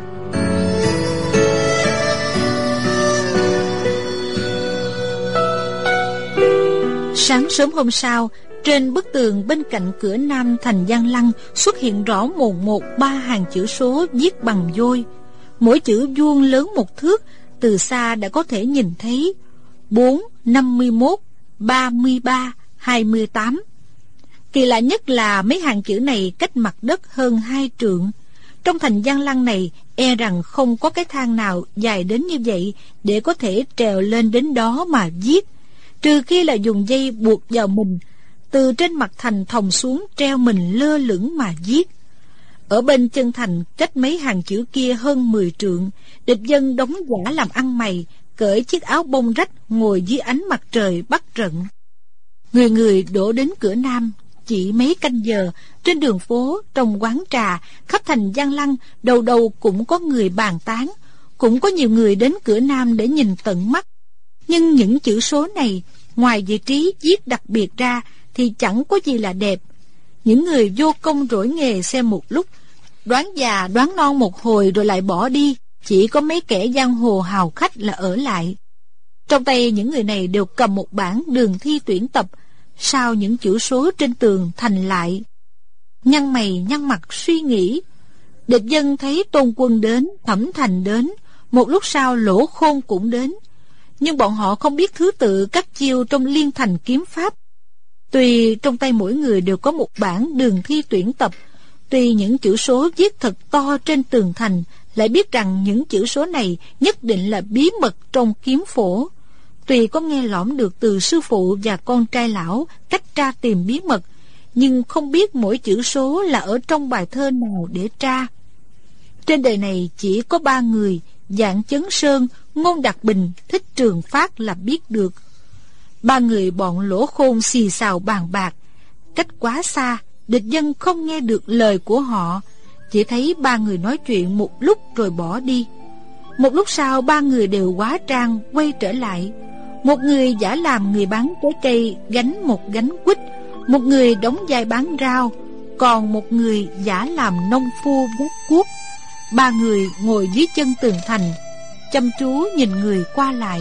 Sáng sớm hôm sau, trên bức tường bên cạnh cửa nam thành Giang Lăng xuất hiện rõ mồn một ba hàng chữ số viết bằng vôi. Mỗi chữ vuông lớn một thước, từ xa đã có thể nhìn thấy bốn, năm mươi mốt, ba mươi ba, hai mươi tám. Kỳ lạ nhất là mấy hàng chữ này cách mặt đất hơn hai trượng. Trong thành Giang Lăng này, e rằng không có cái thang nào dài đến như vậy để có thể trèo lên đến đó mà viết, trừ khi là dùng dây buộc vào mình, từ trên mặt thành thòng xuống treo mình lơ lửng mà viết. Ở bên chân thành cách mấy hàng chữ kia hơn mười trượng, địch dân đóng giả làm ăn mày, cởi chiếc áo bông rách ngồi dưới ánh mặt trời bắt trận. Người người đổ đến cửa nam, chỉ mấy canh giờ, trên đường phố, trong quán trà, khắp thành Giang Lăng, đầu đầu cũng có người bàn tán, cũng có nhiều người đến cửa Nam để nhìn tận mắt. Nhưng những chữ số này, ngoài vị trí viết đặc biệt ra, thì chẳng có gì là đẹp. Những người vô công rỗi nghề xem một lúc, đoán già đoán non một hồi rồi lại bỏ đi, chỉ có mấy kẻ giang hồ hào khách là ở lại. Trong tay những người này đều cầm một bản đường thi tuyển tập, sao những chữ số trên tường thành lại. Nhăn mày nhăn mặt suy nghĩ. Địch dân thấy Tôn Quân đến, Thẩm Thành đến, một lúc sau Lỗ Khôn cũng đến. Nhưng bọn họ không biết thứ tự các chiêu trong liên thành kiếm pháp. Tuy trong tay mỗi người đều có một bản đường thi tuyển tập, tuy những chữ số viết thật to trên tường thành, lại biết rằng những chữ số này nhất định là bí mật trong kiếm phổ. Tuy có nghe lỏm được từ sư phụ và con trai lão cách tra tìm bí mật, nhưng không biết mỗi chữ số là ở trong bài thơ nào để tra. Trên đời này chỉ có ba người, Dạng Chấn Sơn, Ngôn Đạt Bình, Thích Trường Phát là biết được. Ba người bọn Lỗ Khôn xì xào bàn bạc, cách quá xa, địch dân không nghe được lời của họ, chỉ thấy ba người nói chuyện một lúc rồi bỏ đi. Một lúc sau ba người đều hóa trang quay trở lại. Một người giả làm người bán trái cây gánh một gánh quýt, một người đóng vai bán rau, còn một người giả làm nông phu vác cuốc. Ba người ngồi dưới chân tường thành, chăm chú nhìn người qua lại.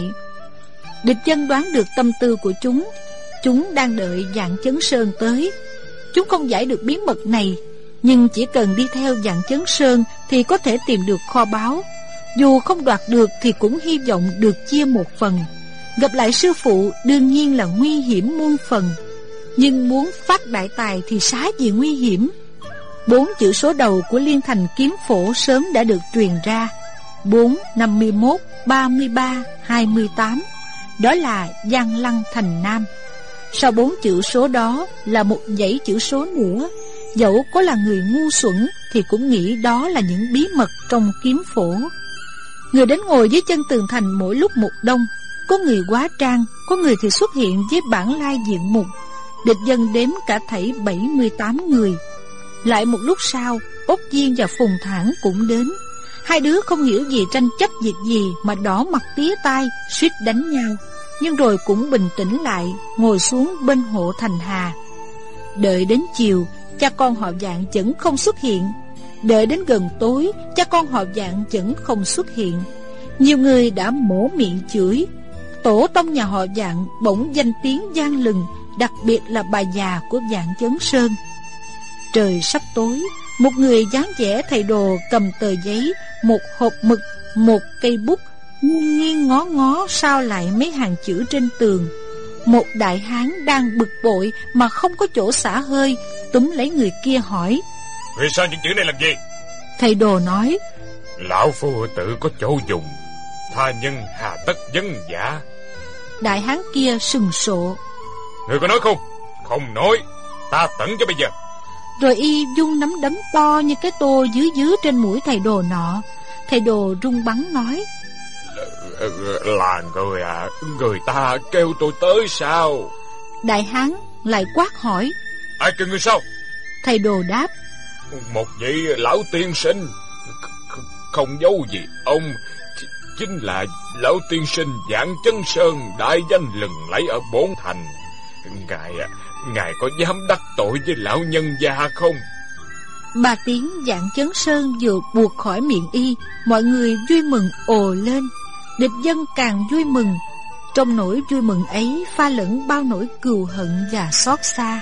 Địch dân đoán được tâm tư của chúng. Chúng đang đợi Dạng Chấn Sơn tới. Chúng không giải được bí mật này, nhưng chỉ cần đi theo Dạng Chấn Sơn thì có thể tìm được kho báu. Dù không đoạt được thì cũng hy vọng được chia một phần. Gặp lại sư phụ đương nhiên là nguy hiểm muôn phần, nhưng muốn phát đại tài thì xá gì nguy hiểm. Bốn chữ số đầu của liên thành kiếm phổ sớm đã được truyền ra: bốn, năm mươi mốt, ba mươi ba, hai mươi tám. Đó là Giang Lăng thành Nam. Sau bốn chữ số đó là một dãy chữ số nữa. Dẫu có là người ngu xuẩn thì cũng nghĩ đó là những bí mật trong kiếm phổ. Người đến ngồi dưới chân tường thành mỗi lúc một đông. Có người hóa trang, có người thì xuất hiện với bản lai diện mục. Địch dân đếm cả thảy bảy mươi tám người. Lại một lúc sau, Ốc Viên và Phùng Thản cũng đến. Hai đứa không hiểu gì tranh chấp việc gì mà đỏ mặt tía tai, suýt đánh nhau, nhưng rồi cũng bình tĩnh lại, ngồi xuống bên hộ Thành Hà. Đợi đến chiều, cha con họ Dạng vẫn không xuất hiện. Đợi đến gần tối, cha con họ Dạng vẫn không xuất hiện. Nhiều người đã mổ miệng chửi. Tổ tông nhà họ Dạng bỗng danh tiếng vang lừng, đặc biệt là bà già của Dạng Chấn Sơn. Trời sắp tối, một người dáng vẻ thầy đồ cầm tờ giấy, một hộp mực, một cây bút, nghiêng nghiêng ngó ngó sao lại mấy hàng chữ trên tường. Một đại hán đang bực bội mà không có chỗ xả hơi, túm lấy người kia hỏi: Vì sao những chữ này làm gì? Thầy đồ nói: Lão phu tự có chỗ dùng, tha nhân hà tất vấn giả. Đại hán kia sừng sộ: Người có nói không? Không nói, ta tận cho bây giờ. Rồi y vung nắm đấm to như cái tô dưới dưới trên mũi thầy đồ nọ. Thầy đồ rung bắn nói: Là người à, người ta kêu tôi tới sao? Đại hán lại quát hỏi: Ai kêu người sao? Thầy đồ đáp: Một vị lão tiên sinh. Không giấu gì ông, chính là lão tiên sinh Dạng Chấn Sơn, đại danh lừng lẫy ở bốn thành. Ngài Ngài có dám đắc tội với lão nhân gia không? Ba tiếng Dạng Chấn Sơn vừa buộc khỏi miệng y, mọi người vui mừng ồ lên. Địch dân càng vui mừng. Trong nỗi vui mừng ấy pha lẫn bao nỗi cừu hận và xót xa.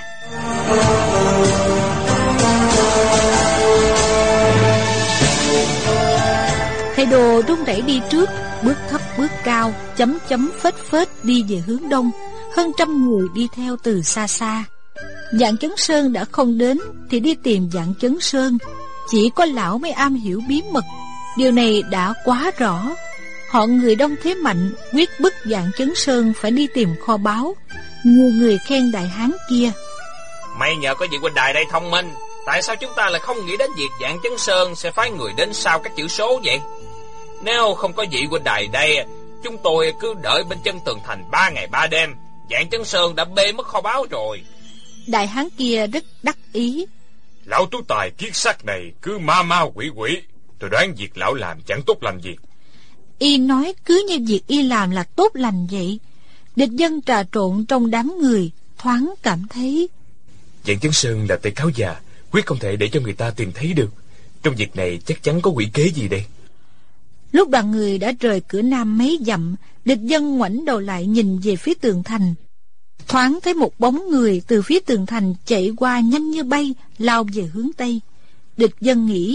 Thầy đồ run rẩy đi trước, bước thấp bước cao, chấm chấm phết phết đi về hướng đông. Hơn trăm người đi theo từ xa xa. Dạng Chấn Sơn đã không đến thì đi tìm Dạng Chấn Sơn. Chỉ có lão mới am hiểu bí mật. Điều này đã quá rõ. Họ người đông thế mạnh, quyết bức Dạng Chấn Sơn phải đi tìm kho báu. Nhiều người khen đại hán kia: May nhờ có vị huynh đài đây thông minh, tại sao chúng ta lại không nghĩ đến việc Dạng Chấn Sơn sẽ phái người đến sau các chữ số vậy? Nếu không có vị huynh đài đây, chúng tôi cứ đợi bên chân tường thành ba ngày ba đêm, Dạng Chấn Sơn đã bê mất kho báu rồi. Đại hán kia rất đắc ý. Lão tú tài kiết xác này cứ ma ma quỷ quỷ, tôi đoán việc lão làm chẳng tốt lành gì. Y nói cứ như việc y làm là tốt lành vậy. Địch Dân trà trộn trong đám người, thoáng cảm thấy Dạng Chấn Sơn là tay cáo già, quyết không thể để cho người ta tìm thấy được. Trong việc này chắc chắn có quỷ kế gì đây. Lúc đoàn người đã rời cửa nam mấy dặm, Địch Dân ngoảnh đầu lại nhìn về phía tường thành. Thoáng thấy một bóng người từ phía tường thành chạy qua nhanh như bay, lao về hướng tây. Địch Dân nghĩ,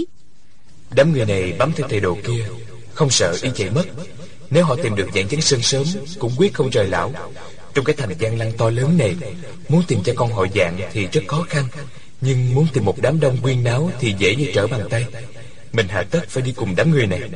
đám người này bám theo thầy đồ kia, không sợ y chạy mất. Nếu họ tìm được Dạng Chấn Sơn sớm, cũng quyết không rời lão. Trong cái thành Giang Lăng to lớn này, muốn tìm cha con họ Dạng thì rất khó khăn, nhưng muốn tìm một đám đông huyên náo thì dễ như trở bàn tay. Mình hạ tất phải đi cùng đám người này.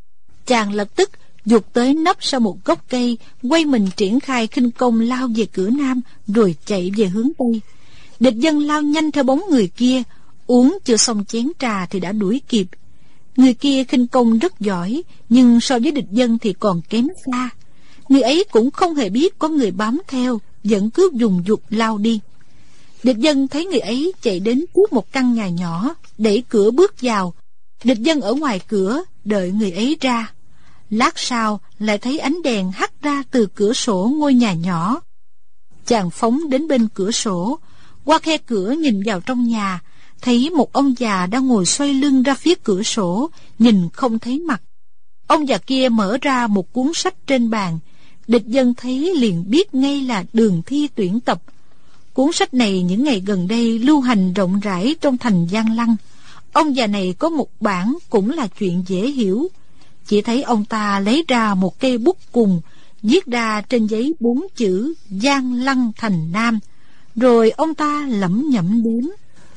Chàng lập tức giục tới nấp sau một gốc cây, quay mình triển khai khinh công lao về cửa nam, rồi chạy về hướng tây. Địch Dân lao nhanh theo bóng người kia, uống chưa xong chén trà thì đã đuổi kịp. Người kia khinh công rất giỏi, nhưng so với Địch Dân thì còn kém xa. Người ấy cũng không hề biết có người bám theo, vẫn cứ dùng dục lao đi. Địch Dân thấy người ấy chạy đến trước một căn nhà nhỏ, đẩy cửa bước vào. Địch Dân ở ngoài cửa đợi người ấy ra. Lát sau lại thấy ánh đèn hắt ra từ cửa sổ ngôi nhà nhỏ. Chàng phóng đến bên cửa sổ, qua khe cửa nhìn vào trong nhà, thấy một ông già đang ngồi xoay lưng ra phía cửa sổ, nhìn không thấy mặt. Ông già kia mở ra một cuốn sách trên bàn. Địch Dân thấy liền biết ngay là Đường Thi tuyển tập. Cuốn sách này những ngày gần đây lưu hành rộng rãi trong thành Giang Lăng. Ông già này có một bản cũng là chuyện dễ hiểu. Chỉ thấy ông ta lấy ra một cây bút cùng, viết ra trên giấy bốn chữ Giang Lăng thành Nam. Rồi ông ta lẩm nhẩm đếm: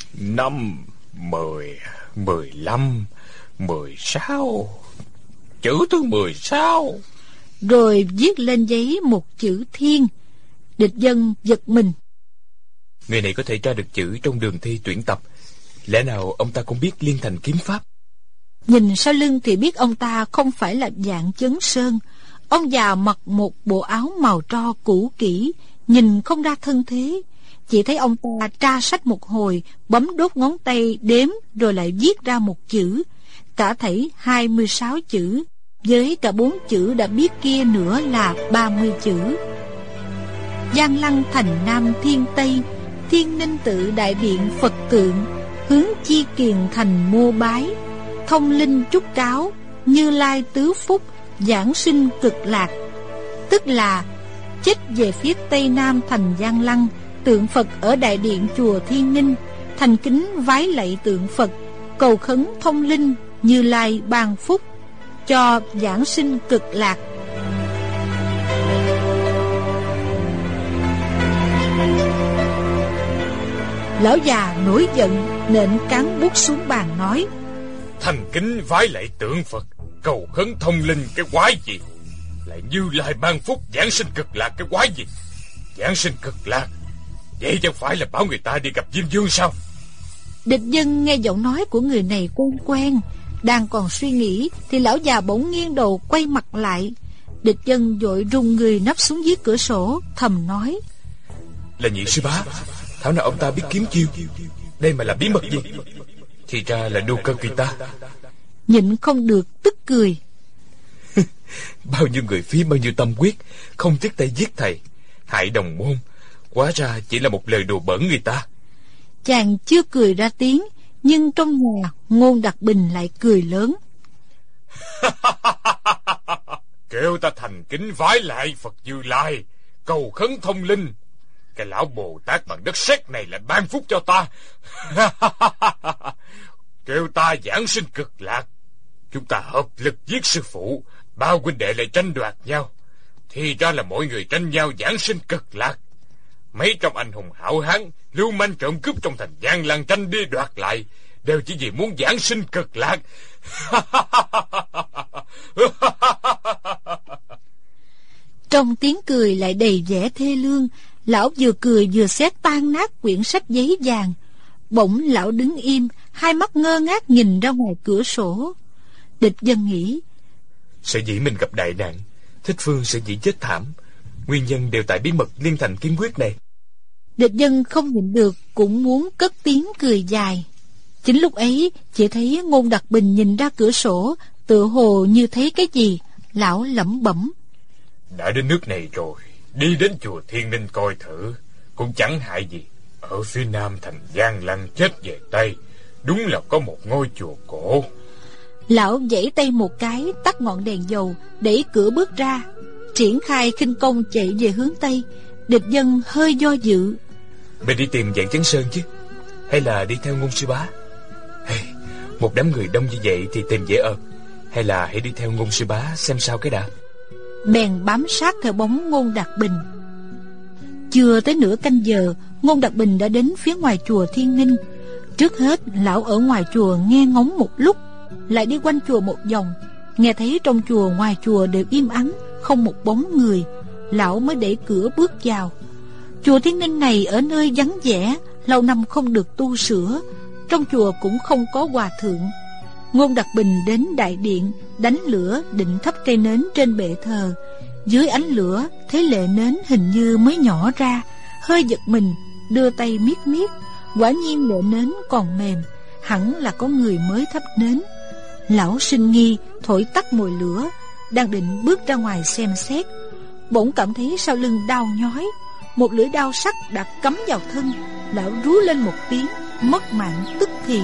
Năm, mười, mười lăm, mười sáu. Chữ thứ mười sáu. Rồi viết lên giấy một chữ Thiên. Địch Dân giật mình. Người này có thể tra được chữ trong Đường Thi tuyển tập. Lẽ nào ông ta cũng biết liên thành kiếm pháp? Nhìn sau lưng thì biết ông ta không phải là Dạng Chấn Sơn. Ông già mặc một bộ áo màu tro cũ kỹ, nhìn không ra thân thế. Chỉ thấy ông ta tra sách một hồi, bấm đốt ngón tay đếm, rồi lại viết ra một chữ. Cả thảy hai mươi sáu chữ, với cả bốn chữ đã biết kia nữa là ba mươi chữ. Giang Lăng thành Nam Thiên Tây, Thiên Ninh Tự đại điện Phật tượng, hướng Chi Kiền thành Mô Bái, Thông Linh Trúc Cáo, Như Lai Tứ Phúc, Giảng Sinh Cực Lạc. Tức là chết về phía tây nam thành Giang Lăng, tượng Phật ở đại điện chùa Thiên Ninh, thành kính vái lạy tượng Phật, cầu khấn Thông Linh, Như Lai ban phúc, cho giảng sinh cực lạc. Lão già nổi giận, nện cán bút xuống bàn nói: Thành kính vái lạy tượng Phật, cầu khấn Thông Linh cái quái gì? Lại Như Lai ban phúc, giảng sinh cực lạc cái quái gì? Giảng sinh cực lạc, vậy chẳng phải là bảo người ta đi gặp Diêm Vương sao? Địch Dân nghe giọng nói của người này quen quen, đang còn suy nghĩ thì lão già bỗng nghiêng đầu quay mặt lại. Địch Dân vội rung người nấp xuống dưới cửa sổ, thầm nói: Là Nhị sư bá, thảo nào ông ta biết kiếm chiêu. Đây mà là bí mật gì? Thì ra là đu cơ kỳ ta. Nhịn không được tức cười. Bao nhiêu người phí bao nhiêu tâm huyết, không tiếc tay giết thầy, hại đồng môn, hóa ra chỉ là một lời đùa bỡn người ta. Chàng chưa cười ra tiếng, nhưng trong nhà Ngôn Đặc Bình lại cười lớn. Kêu ta thành kính vái lại Phật Như Lai, cầu khấn Thông Linh, cái lão Bồ Tát bằng đất sét này lại ban phúc cho ta. Kêu ta giảng sinh cực lạc, chúng ta hợp lực giết sư phụ, bao huynh đệ lại tranh đoạt nhau, thì ra là mọi người tranh nhau giảng sinh cực lạc. Mấy trong anh hùng hảo hán, lưu manh trộm cướp trong thành Giang Lăng tranh đi đoạt lại, đều chỉ vì muốn giảng sinh cực lạc. Trong tiếng cười lại đầy vẻ thê lương, lão vừa cười vừa xé tan nát quyển sách giấy vàng. Bỗng lão đứng im, hai mắt ngơ ngác nhìn ra ngoài cửa sổ. Địch Dân nghĩ: Sở dĩ mình gặp đại nạn, Thích Phương sở dĩ chết thảm, nguyên nhân đều tại bí mật liên thành kiếm quyết này. Địch Dân không nhịn được cũng muốn cất tiếng cười dài. Chính lúc ấy chỉ thấy Ngôn Đặc Bình nhìn ra cửa sổ, tựa hồ như thấy cái gì. Lão lẩm bẩm: đã đến nước này rồi, đi đến chùa Thiên Ninh coi thử, cũng chẳng hại gì. Ở phía nam thành Giang Lăng chết về Tây, đúng là có một ngôi chùa cổ. Lão giãy tay một cái, tắt ngọn đèn dầu, đẩy cửa bước ra, triển khai khinh công chạy về hướng Tây. Địch Dân hơi do dự: mình đi tìm Vạn Chấn Sơn chứ, hay là đi theo Ngôn Sư Bá? Hey, một đám người đông như vậy thì tìm dễ ợt, hay là hãy đi theo Ngôn Sư Bá xem sao cái đã. Bèn bám sát theo bóng Ngôn Đặc Bình. Chưa tới nửa canh giờ, Ngôn Đặc Bình đã đến phía ngoài chùa Thiên Ninh. Trước hết lão ở ngoài chùa nghe ngóng một lúc, lại đi quanh chùa một vòng, nghe thấy trong chùa ngoài chùa đều im ắng, không một bóng người. Lão mới đẩy cửa bước vào. Chùa Thiên Ninh này ở nơi vắng vẻ, lâu năm không được tu sửa, trong chùa cũng không có hòa thượng. Ngôn Đặc Bình đến đại điện, đánh lửa định thắp cây nến trên bệ thờ. Dưới ánh lửa thấy lệ nến hình như mới nhỏ ra, hơi giật mình, đưa tay miết miết. Quả nhiên lệ nến còn mềm, hẳn là có người mới thắp nến. Lão sinh nghi, thổi tắt mồi lửa, đang định bước ra ngoài xem xét, bỗng cảm thấy sau lưng đau nhói, một lưỡi dao sắc đã cắm vào thân. Lão rú lên một tiếng, mất mạng tức thì.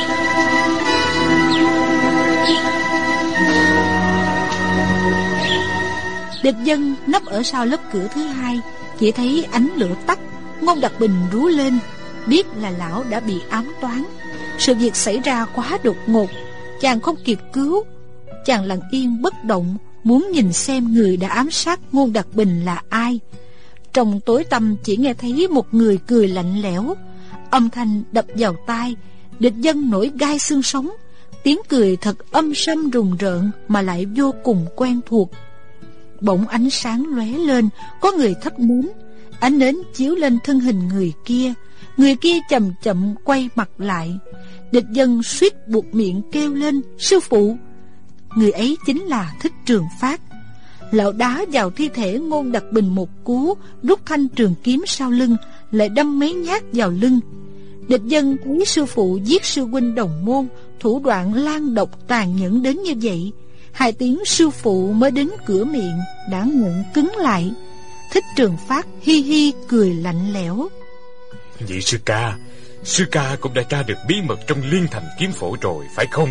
Địch Dân nấp ở sau lớp cửa thứ hai, chỉ thấy ánh lửa tắt. Ngôn Đặc Bình rú lên, biết là lão đã bị ám toán. Sự việc xảy ra quá đột ngột, chàng không kịp cứu. Chàng lặng yên bất động, muốn nhìn xem người đã ám sát Ngôn Đặc Bình là ai. Trong tối tăm chỉ nghe thấy một người cười lạnh lẽo, âm thanh đập vào tai. Địch Dân nổi gai xương sống, tiếng cười thật âm sâm rùng rợn mà lại vô cùng quen thuộc. Bỗng ánh sáng lóe lên, có người thắp nến, ánh nến chiếu lên thân hình người kia. Người kia chậm chậm quay mặt lại. Địch Dân suýt buộc miệng kêu lên: sư phụ! Người ấy chính là Thích Trường Phát. Lão đá vào thi thể Ngôn Đặc Bình một cú, rút thanh trường kiếm sau lưng, lại đâm mấy nhát vào lưng. Địch Dân thấy sư phụ giết sư huynh đồng môn, thủ đoạn lan độc tàn nhẫn đến như vậy. Hai tiếng sư phụ mới đến cửa miệng đã ngượng cứng lại. Thích Trường Phát hi hi cười lạnh lẽo: Nhị sư ca, sư ca cũng đã tra được bí mật trong Liên Thành Kiếm Phổ rồi phải không?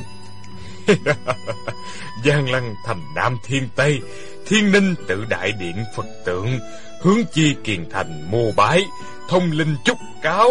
Giang Lăng thành Nam Thiên Tây, Thiên Ninh tự đại điện Phật tượng, hướng chi kiền thành mô bái, thông linh chúc cáo.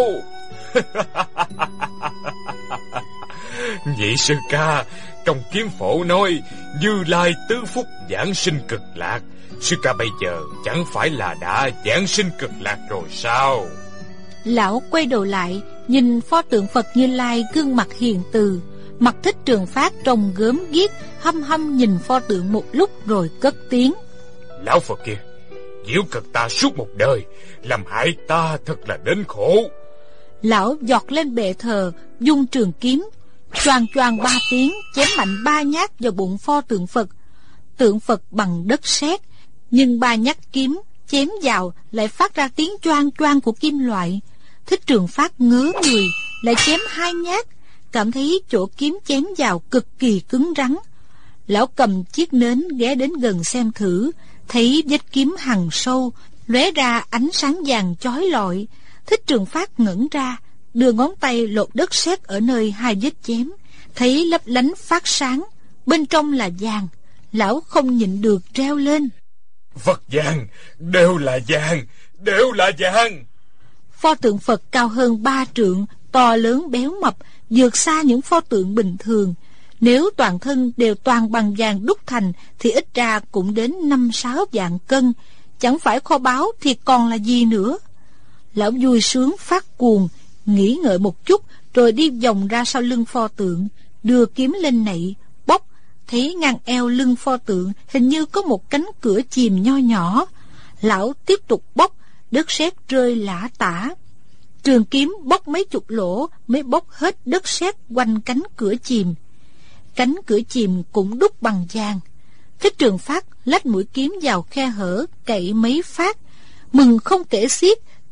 Nhị sư ca, trong kiếm phổ nói Như Lai tứ phúc giảng sinh cực lạc, sư ca bây giờ chẳng phải là đã giảng sinh cực lạc rồi sao? Lão quay đầu lại, nhìn pho tượng Phật Như Lai gương mặt hiền từ. Mặt Thích Trường Phát trông gớm ghiếc, hăm hăm nhìn pho tượng một lúc rồi cất tiếng: Lão Phật kia, giễu cực ta suốt một đời, làm hại ta thật là đến khổ. Lão giọt lên bệ thờ, dung trường kiếm, choàng choàng ba tiếng, chém mạnh ba nhát vào bụng pho tượng Phật. Tượng Phật bằng đất sét, nhưng ba nhát kiếm chém vào lại phát ra tiếng choang choang của kim loại. Thích Trường Phát ngớ người, lại chém hai nhát, cảm thấy chỗ kiếm chém vào cực kỳ cứng rắn. Lão cầm chiếc nến ghé đến gần xem thử, thấy vết kiếm hằn sâu, lóe ra ánh sáng vàng chói lọi. Thích Trường Phát ngẩn ra, đưa ngón tay lột đất sét ở nơi hai vết chém, thấy lấp lánh phát sáng, bên trong là vàng. Lão không nhịn được reo lên: Phật vàng, đều là vàng, đều là vàng. Pho tượng Phật cao hơn ba trượng, to lớn béo mập, vượt xa những pho tượng bình thường. Nếu toàn thân đều toàn bằng vàng đúc thành thì ít ra cũng đến năm sáu vạn cân, chẳng phải kho báu thì còn là gì nữa. Lão vui sướng phát cuồng, nghĩ ngợi một chút rồi đi vòng ra sau lưng pho tượng, đưa kiếm lên nạy bóc, thấy ngang eo lưng pho tượng hình như có một cánh cửa chìm nho nhỏ. Lão tiếp tục bóc, đất sét rơi lả tả. Trường kiếm bóc mấy chục lỗ mới bóc hết đất sét quanh cánh cửa chìm. Cánh cửa chìm cũng đúc bằng vàng. Thích Trường Phát lách mũi kiếm vào khe hở, cậy mấy phát, mừng không kể xiết,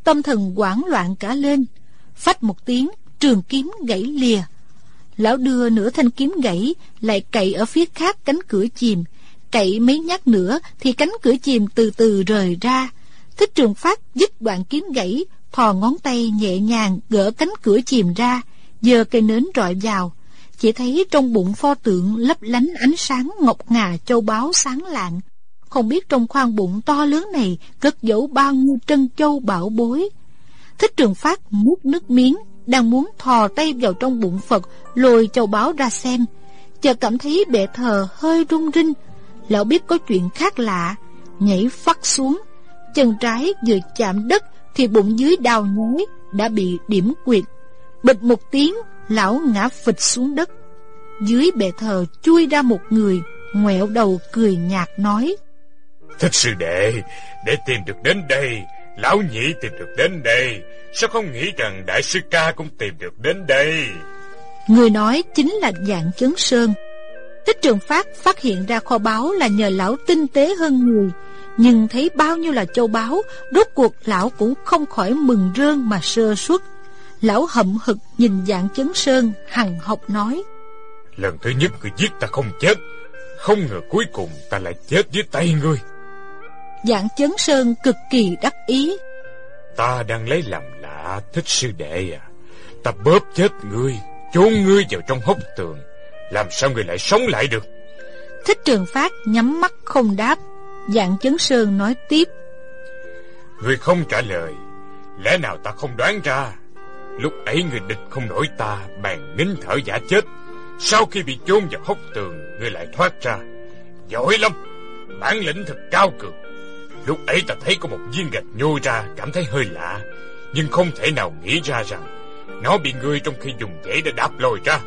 tâm thần hoảng loạn cả lên. Phách một tiếng, trường kiếm gãy lìa. Lão đưa nửa thanh kiếm gãy lại cậy ở phía khác cánh cửa chìm. Cậy mấy nhát nữa thì cánh cửa chìm từ từ rời ra. Thích Trường Phát dứt đoạn kiếm gãy, thò ngón tay nhẹ nhàng gỡ cánh cửa chìm ra, giơ cây nến rọi vào. Chỉ thấy trong bụng pho tượng lấp lánh ánh sáng ngọc ngà châu báu sáng lạng. Không biết trong khoang bụng to lớn này cất giấu bao nhiêu trân châu bảo bối. Thích Trường Phát nuốt nước miếng, đang muốn thò tay vào trong bụng Phật lôi châu báu ra xem, chợt cảm thấy bệ thờ hơi rung rinh. Lão biết có chuyện khác lạ, nhảy phắt xuống. Chân trái vừa chạm đất thì bụng dưới đau nhói đã bị điểm quyệt. Bịch một tiếng, lão ngã phịch xuống đất. Dưới bệ thờ chui ra một người, ngoẹo đầu cười nhạt nói: Thích sư đệ, để tìm được đến đây, lão nhị tìm được đến đây, sao không nghĩ rằng đại sư ca cũng tìm được đến đây? Người nói chính là Vạn Chấn Sơn. Thích Trường Phát phát hiện ra kho báu là nhờ lão tinh tế hơn người, nhưng thấy bao nhiêu là châu báu, rốt cuộc lão cũng không khỏi mừng rơn mà sơ suất. Lão hậm hực nhìn Vạn Chấn Sơn, hằn học nói: Lần thứ nhất người giết ta không chết, không ngờ cuối cùng ta lại chết dưới tay ngươi. Vạn Chấn Sơn cực kỳ đắc ý: Ta đang lấy làm lạ, Thích sư đệ à. Ta bóp chết ngươi, chôn ngươi vào trong hốc tường, làm sao ngươi lại sống lại được? Thích Trường Phát nhắm mắt không đáp. Vạn Chấn Sơn nói tiếp: Ngươi không trả lời, lẽ nào ta không đoán ra? Lúc ấy ngươi địch không nổi ta, bèn nín thở giả chết. Sau khi bị chôn vào hốc tường, ngươi lại thoát ra. Giỏi lắm, bản lĩnh thật cao cường. Lúc ấy ta thấy có một viên gạch nhô ra, cảm thấy hơi lạ, nhưng không thể nào nghĩ ra rằng nó bị ngươi trong khi dùng dãy để đạp lồi ra.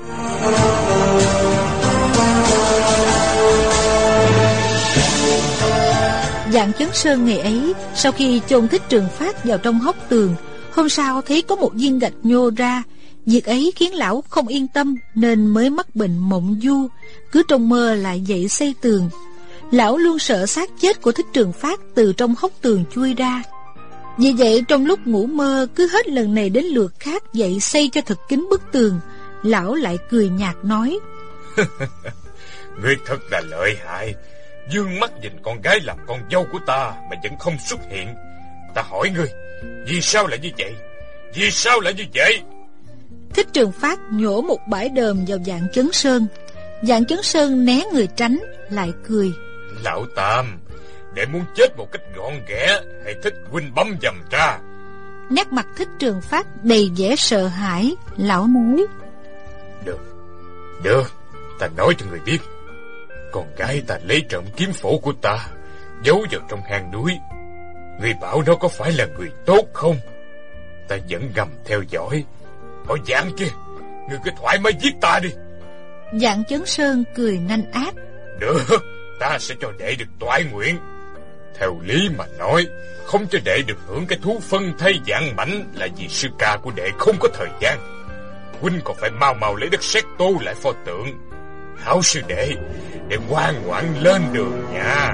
Vạn Chấn Sơn ngày ấy, sau khi chôn Thích Trường Phát vào trong hốc tường, hôm sau thấy có một viên gạch nhô ra. Việc ấy khiến lão không yên tâm, nên mới mắc bệnh mộng du, cứ trong mơ lại dậy xây tường. Lão luôn sợ xác chết của Thích Trường Phát từ trong hốc tường chui ra. Vì vậy trong lúc ngủ mơ, cứ hết lần này đến lượt khác dậy xây cho thật kín bức tường. Lão lại cười nhạt nói: Ngươi thật là lợi hại, dương mắt nhìn con gái làm con dâu của ta mà vẫn không xuất hiện. Ta hỏi ngươi, vì sao lại như vậy? Vì sao lại như vậy? Thích Trường Phát nhổ một bãi đờm vào Vạn Chấn Sơn. Vạn Chấn Sơn né người tránh, lại cười: Lão Tam, để muốn chết một cách gọn ghẽ, hãy thích huynh bấm dầm ra. Nét mặt Thích Trường Phát đầy vẻ sợ hãi. Lão nói: Được, được, ta nói cho người biết. Con gái ta lấy trộm kiếm phổ của ta, giấu vào trong hang núi. Người bảo nó có phải là người tốt không? Ta vẫn gầm theo dõi. Hỏi Vạn kia, người cứ thoải mái giết ta đi. Vạn Chấn Sơn cười nanh ác: Được, ta sẽ cho đệ được toại nguyện. Theo lý mà nói, không cho đệ được hưởng cái thú phân thay vạn mảnh là vì sư ca của đệ không có thời gian. Huynh còn phải mau mau lấy đất sét tô lại pho tượng. Hảo sư đệ, để ngoan ngoãn lên đường nha.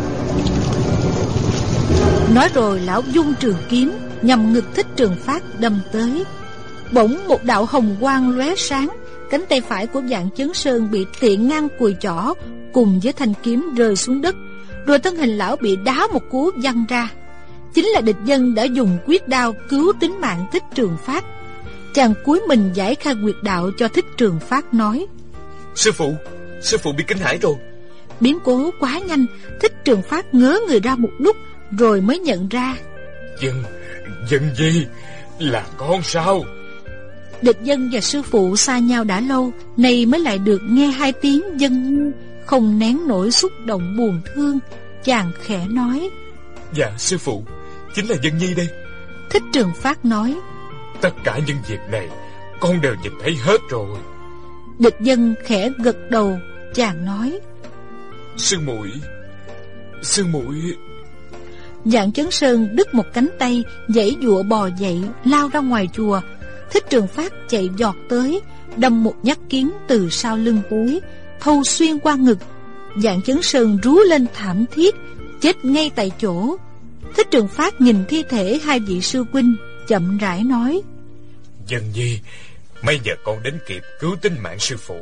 Nói rồi lão dung trường kiếm nhằm ngực Thích Trường Phát đâm tới. Bỗng một đạo hồng quang lóe sáng, cánh tay phải của Vạn Chấn Sơn bị tiện ngang cùi chỏ cùng với thanh kiếm rơi xuống đất, rồi thân hình lão bị đá một cú văng ra. Chính là địch nhân đã dùng quyết đao cứu tính mạng Thích Trường Phát. Chàng cúi mình giải khai quyệt đạo cho Thích Trường Phát nói: Sư phụ, sư phụ bị kinh hãi rồi. Biến cố quá nhanh, Thích Trường Phát ngớ người ra một lúc, rồi mới nhận ra: Dân, dân gì? Là con sao? Địch dân và sư phụ xa nhau đã lâu, nay mới lại được nghe hai tiếng dân như, không nén nổi xúc động buồn thương. Chàng khẽ nói: Dạ sư phụ, chính là Dân Nhi đây. Thích Trường Phát nói: Tất cả những việc này con đều nhìn thấy hết rồi. Địch dân khẽ gật đầu. Chàng nói: Sư muội, sư muội. Vạn Chấn Sơn đứt một cánh tay, giãy giụa bò dậy, lao ra ngoài chùa. Thích Trường Phát chạy giọt tới, đâm một nhát kiếm từ sau lưng tới, thâu xuyên qua ngực. Vạn Chấn Sơn rú lên thảm thiết, chết ngay tại chỗ. Thích Trường Phát nhìn thi thể hai vị sư huynh, chậm rãi nói: Dân nhi, mấy giờ con đến kịp cứu tính mạng sư phụ.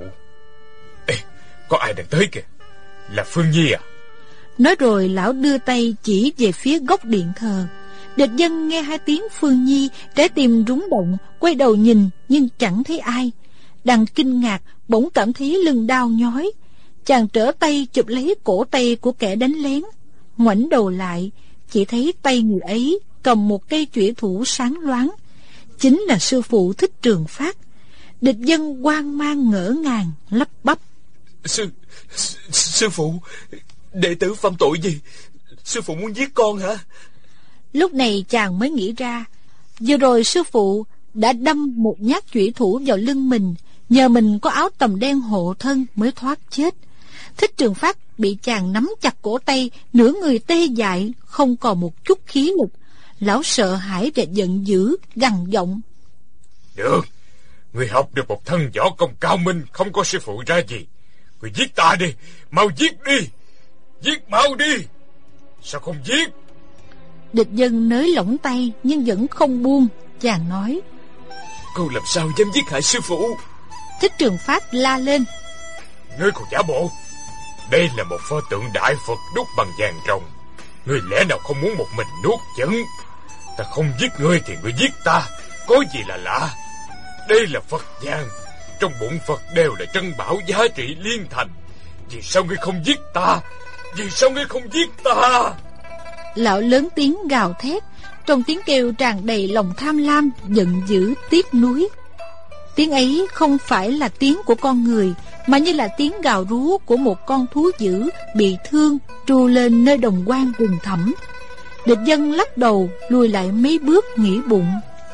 Ê, có ai đang tới kìa. Là Phương Nhi à? Nói rồi lão đưa tay chỉ về phía góc điện thờ. Địch Dân nghe hai tiếng Phương Nhi, trái tim rúng động, quay đầu nhìn nhưng chẳng thấy ai. Đang kinh ngạc, bỗng cảm thấy lưng đau nhói. Chàng trở tay chụp lấy cổ tay của kẻ đánh lén, ngoảnh đầu lại, chỉ thấy tay người ấy cầm một cây chủy thủ sáng loáng, chính là sư phụ Thích Trường Phát. Địch Dân hoang mang ngỡ ngàng, lắp bắp: Sư, sư, sư phụ, đệ tử phạm tội gì? Sư phụ muốn giết con hả? Lúc này chàng mới nghĩ ra, vừa rồi sư phụ đã đâm một nhát chủy thủ vào lưng mình, nhờ mình có áo tầm đen hộ thân mới thoát chết. Thích Trường Phát bị chàng nắm chặt cổ tay, nửa người tê dại, không còn một chút khí lực. Lão sợ hãi và giận dữ, gằn giọng: Được, người học được một thân võ công cao minh, không có sư phụ ra gì. Người giết ta đi, mau giết đi, giết mau đi. Sao không giết? Địch Dân nới lỏng tay nhưng vẫn không buông. Chàng nói: Con làm sao dám giết hại sư phụ? Thích Trường Phát la lên: Ngươi còn giả bộ? Đây là một pho tượng đại Phật đúc bằng vàng rồng. Ngươi lẽ nào không muốn một mình nuốt chửng? Ta không giết ngươi thì ngươi giết ta, có gì là lạ? Đây là Phật vàng, trong bụng Phật đều là trân bảo giá trị liên thành. Vì sao ngươi không giết ta? Vì sao ngươi không giết ta? Lão lớn tiếng gào thét, trong tiếng kêu tràn đầy lòng tham lam, giận dữ, tiếc nuối. Tiếng ấy không phải là tiếng của con người, mà như là tiếng gào rú của một con thú dữ bị thương tru lên nơi đồng quan rừng thẳm. Địch Dân lắc đầu lùi lại mấy bước, nghĩ bụng: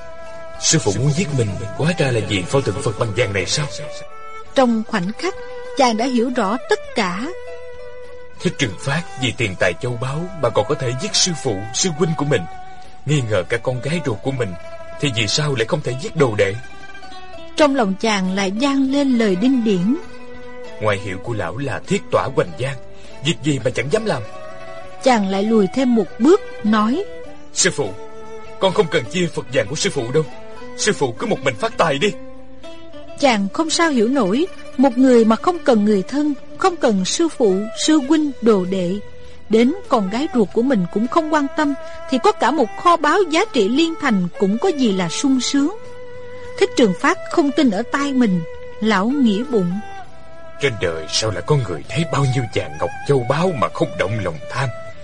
Sư phụ muốn giết mình, hóa ra là vì pho tượng Phật bằng vàng này sao? Trong khoảnh khắc, chàng đã hiểu rõ tất cả. Thích Trường Phát vì tiền tài châu báu mà còn có thể giết sư phụ, sư huynh của mình, nghi ngờ cả con gái ruột của mình, thì vì sao lại không thể giết đồ đệ? Trong lòng chàng lại vang lên lời đinh điển: Ngoại hiệu của lão là Thiết Tỏa Hoành Giang, việc gì mà chẳng dám làm. Chàng lại lùi thêm một bước, nói: Sư phụ, con không cần chia Phật vàng của sư phụ đâu. Sư phụ cứ một mình phát tài đi. Chàng không sao hiểu nổi, một người mà không cần người thân, không cần sư phụ, sư huynh, đồ đệ, đến con gái ruột của mình cũng không quan tâm, thì có cả một kho báu giá trị liên thành cũng có gì là sung sướng. Thích Trường Phát không tin ở tai mình. Lão nghĩ bụng: Trên đời sao lại có người thấy bao nhiêu vàng ngọc châu báu mà không động lòng tham?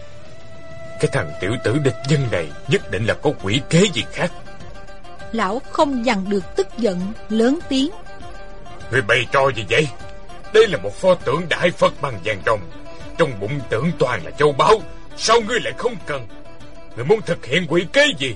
Cái thằng tiểu tử Địch Dân này nhất định là có quỷ kế gì khác. Lão không dằn được tức giận, lớn tiếng: Người bày trò gì vậy? Đây là một pho tượng đại Phật bằng vàng rồng, trong bụng tượng toàn là châu báu, sao ngươi lại không cần? Người muốn thực hiện quỷ kế gì?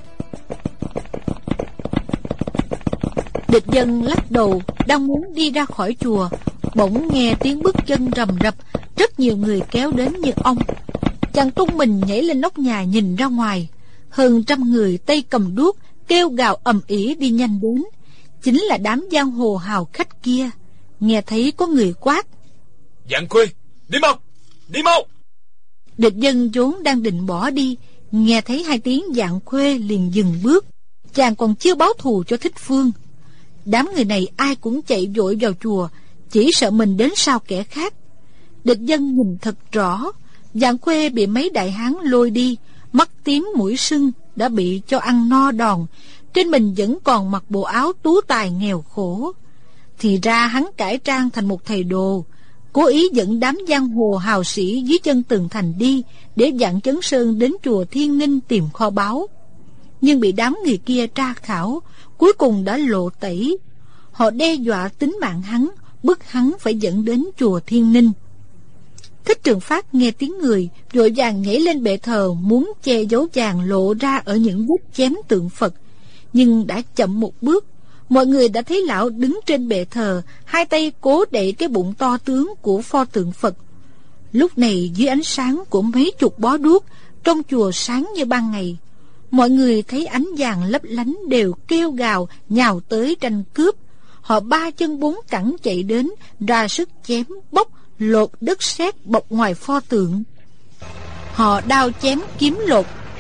Địch Dân lắc đầu, đang muốn đi ra khỏi chùa, bỗng nghe tiếng bước chân rầm rập, rất nhiều người kéo đến như ong. Chàng tung mình nhảy lên nóc nhà nhìn ra ngoài, hơn trăm người tay cầm đuốc kêu gào ầm ĩ đi nhanh đến, chính là đám giang hồ hào khách kia. Nghe thấy có người quát: Dạng Khuê, đi mau, đi mau! Địch Dân vốn đang định bỏ đi, nghe thấy hai tiếng Dạng Khuê liền dừng bước. Chàng còn chưa báo thù cho Thích Phương. Đám người này ai cũng chạy vội vào chùa, chỉ sợ mình đến sau kẻ khác. Địch Dân nhìn thật rõ, Dạng Khuê bị mấy đại hán lôi đi, mắt tím mũi sưng, đã bị cho ăn no đòn, trên mình vẫn còn mặc bộ áo tú tài nghèo khổ. Thì ra hắn cải trang thành một thầy đồ, cố ý dẫn đám giang hồ hào sĩ dưới chân tường thành đi, để dặn Chấn Sơn đến chùa Thiên Ninh tìm kho báu. Nhưng bị đám người kia tra khảo, cuối cùng đã lộ tẩy. Họ đe dọa tính mạng hắn, bức hắn phải dẫn đến chùa Thiên Ninh. Thích Trường Phát nghe tiếng người, vội vàng nhảy lên bệ thờ, muốn che dấu vàng lộ ra ở những vết chém tượng Phật. Nhưng đã chậm một bước, mọi người đã thấy lão đứng trên bệ thờ, hai tay cố đậy cái bụng to tướng của pho tượng Phật. Lúc này dưới ánh sáng của mấy chục bó đuốc, trong chùa sáng như ban ngày. Mọi người thấy ánh vàng lấp lánh đều kêu gào, nhào tới tranh cướp. Họ ba chân bốn cẳng chạy đến, ra sức chém, bóc, lột đất sét bọc ngoài pho tượng. Họ đao chém kiếm lột,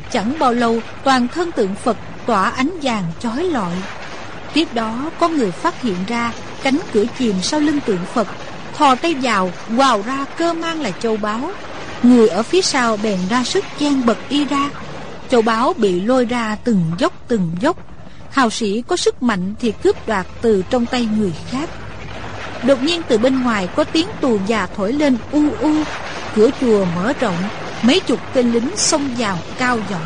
chẳng bao lâu toàn thân tượng Phật tỏa ánh vàng chói lọi. Tiếp đó có người phát hiện ra cánh cửa chìm sau lưng tượng Phật, thò tay vào quào ra cơ mang là châu báu. Người ở phía sau bèn ra sức chen bật y ra. Châu báu bị lôi ra từng dốc từng dốc. Hào sĩ có sức mạnh thì cướp đoạt từ trong tay người khác. Đột nhiên từ bên ngoài có tiếng tù già thổi lên u u. Cửa chùa mở rộng, mấy chục tên lính xông vào cao giọng: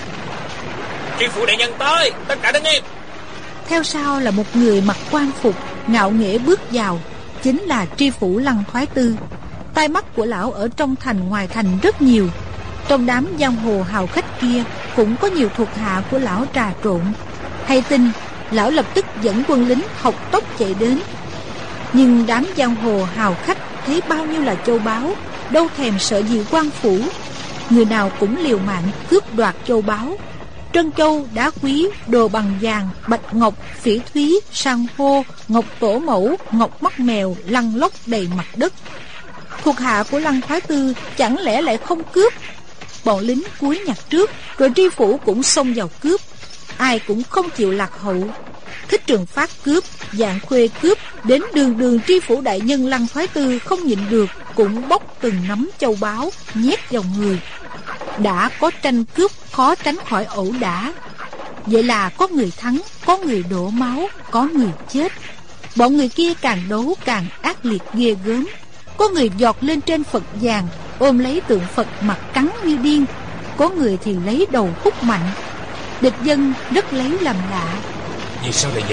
Tri phủ đại nhân tới, tất cả đứng im. Theo sau là một người mặc quan phục ngạo nghễ bước vào, chính là tri phủ Lăng Thoái Tư. Tai mắt của lão ở trong thành ngoài thành rất nhiều. Trong đám giang hồ hào khách kia cũng có nhiều thuộc hạ của lão trà trộn. Hay tin, lão lập tức dẫn quân lính học tốc chạy đến. Nhưng đám giang hồ hào khách thấy bao nhiêu là châu báu, đâu thèm sợ gì quan phủ. Người nào cũng liều mạng cướp đoạt châu báu. Trân châu, đá quý, đồ bằng vàng, bạch ngọc, phỉ thúy, san hô, ngọc tổ mẫu, ngọc mắt mèo lăn lóc đầy mặt đất. Thuộc hạ của Lăng Thoái Tư chẳng lẽ lại không cướp? Bọn lính cúi nhặt trước, rồi tri phủ cũng xông vào cướp. Ai cũng không chịu lạc hậu. Thích Trường Phát cướp, Dạng Khuê cướp, đến đường đường tri phủ đại nhân Lăng Thoái Tư không nhịn được, cũng bóc từng nắm châu báu nhét vào người. Đã có tranh cướp, khó tránh khỏi ẩu đả. Vậy là có người thắng, có người đổ máu, có người chết. Bọn người kia càng đấu càng ác liệt ghê gớm. Có người giọt lên trên Phật vàng, ôm lấy tượng Phật mà cắn như điên. Có người thì lấy đầu hút mạnh. Địch dân rất lấy làm lạ. Vì sao lại vậy?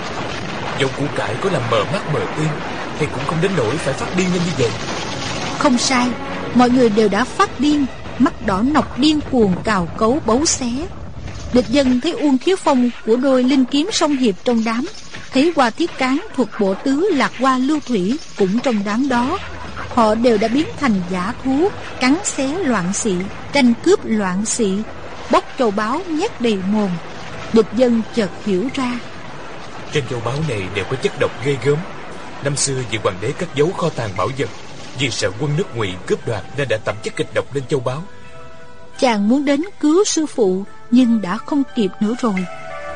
Dẫu của cải có làm mờ mắt mờ tim thì cũng không đến nỗi phải phát điên lên như vậy. Không sai, mọi người đều đã phát điên, mắt đỏ nọc điên cuồng cào cấu bấu xé. Địch dân thấy Uông Thiếu Phong của đôi linh kiếm song hiệp trong đám, thấy Hoa Thiết Cán thuộc bộ tứ Lạc Hoa Lưu Thủy cũng trong đám đó. Họ đều đã biến thành dã thú, cắn xé loạn xị, tranh cướp loạn xị, bóc châu báu nhét đầy mồm. Địch dân chợt hiểu ra, trên châu báu này đều có chất độc ghê gớm. Năm xưa vị hoàng đế cất giấu kho tàng bảo vật, vì sợ quân nước Ngụy cướp đoạt nên đã tẩm chất kịch độc lên châu báu. Chàng muốn đến cứu sư phụ nhưng đã không kịp nữa rồi.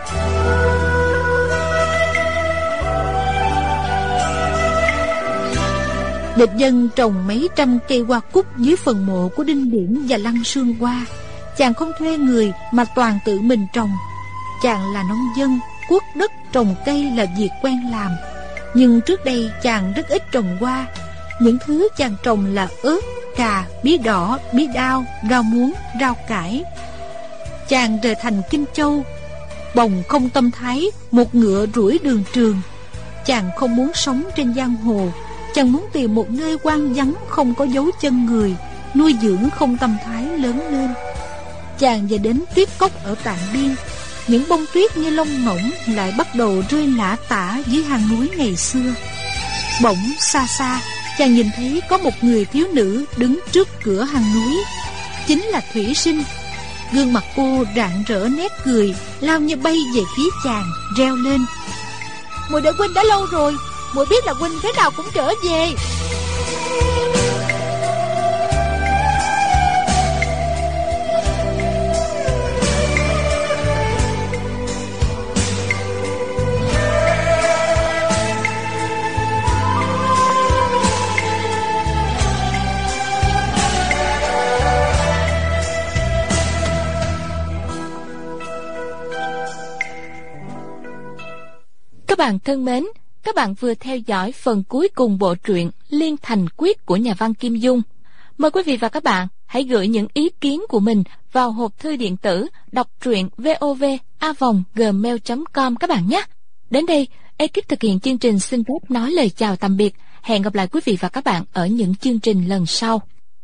Địch dân trồng mấy trăm cây hoa cúc dưới phần mộ của Đinh Điển và Lăng Sương Hoa. Chàng không thuê người mà toàn tự mình trồng. Chàng là nông dân, cuốc đất trồng cây là việc quen làm. Nhưng trước đây chàng rất ít trồng hoa. Những thứ chàng trồng là ớt, cà, bí đỏ, bí đao, rau muống, rau cải. Chàng rời thành Kinh Châu, bồng không tâm thái, một ngựa rủi đường trường. Chàng không muốn sống trên giang hồ. Chàng muốn tìm một nơi hoang vắng không có dấu chân người, nuôi dưỡng không tâm thái lớn lên. Chàng về đến tuyết cốc ở Tạng Biên. Những bông tuyết như lông ngỗng lại bắt đầu rơi lả tả dưới hang núi ngày xưa. Bỗng xa xa chàng nhìn thấy có một người thiếu nữ đứng trước cửa hang núi. Chính là Thủy Sinh. Gương mặt cô rạng rỡ nét cười, lao như bay về phía chàng, reo lên: "Muội đợi huynh đã lâu rồi, muội biết là huynh thế nào cũng trở về." Các bạn thân mến, các bạn vừa theo dõi phần cuối cùng bộ truyện Liên Thành Quyết của nhà văn Kim Dung. Mời quý vị và các bạn hãy gửi những ý kiến của mình vào hộp thư điện tử đọc truyện vov a vòng gmail chấm com các bạn nhé. Đến đây, ekip thực hiện chương trình xin phép nói lời chào tạm biệt. Hẹn gặp lại quý vị và các bạn ở những chương trình lần sau.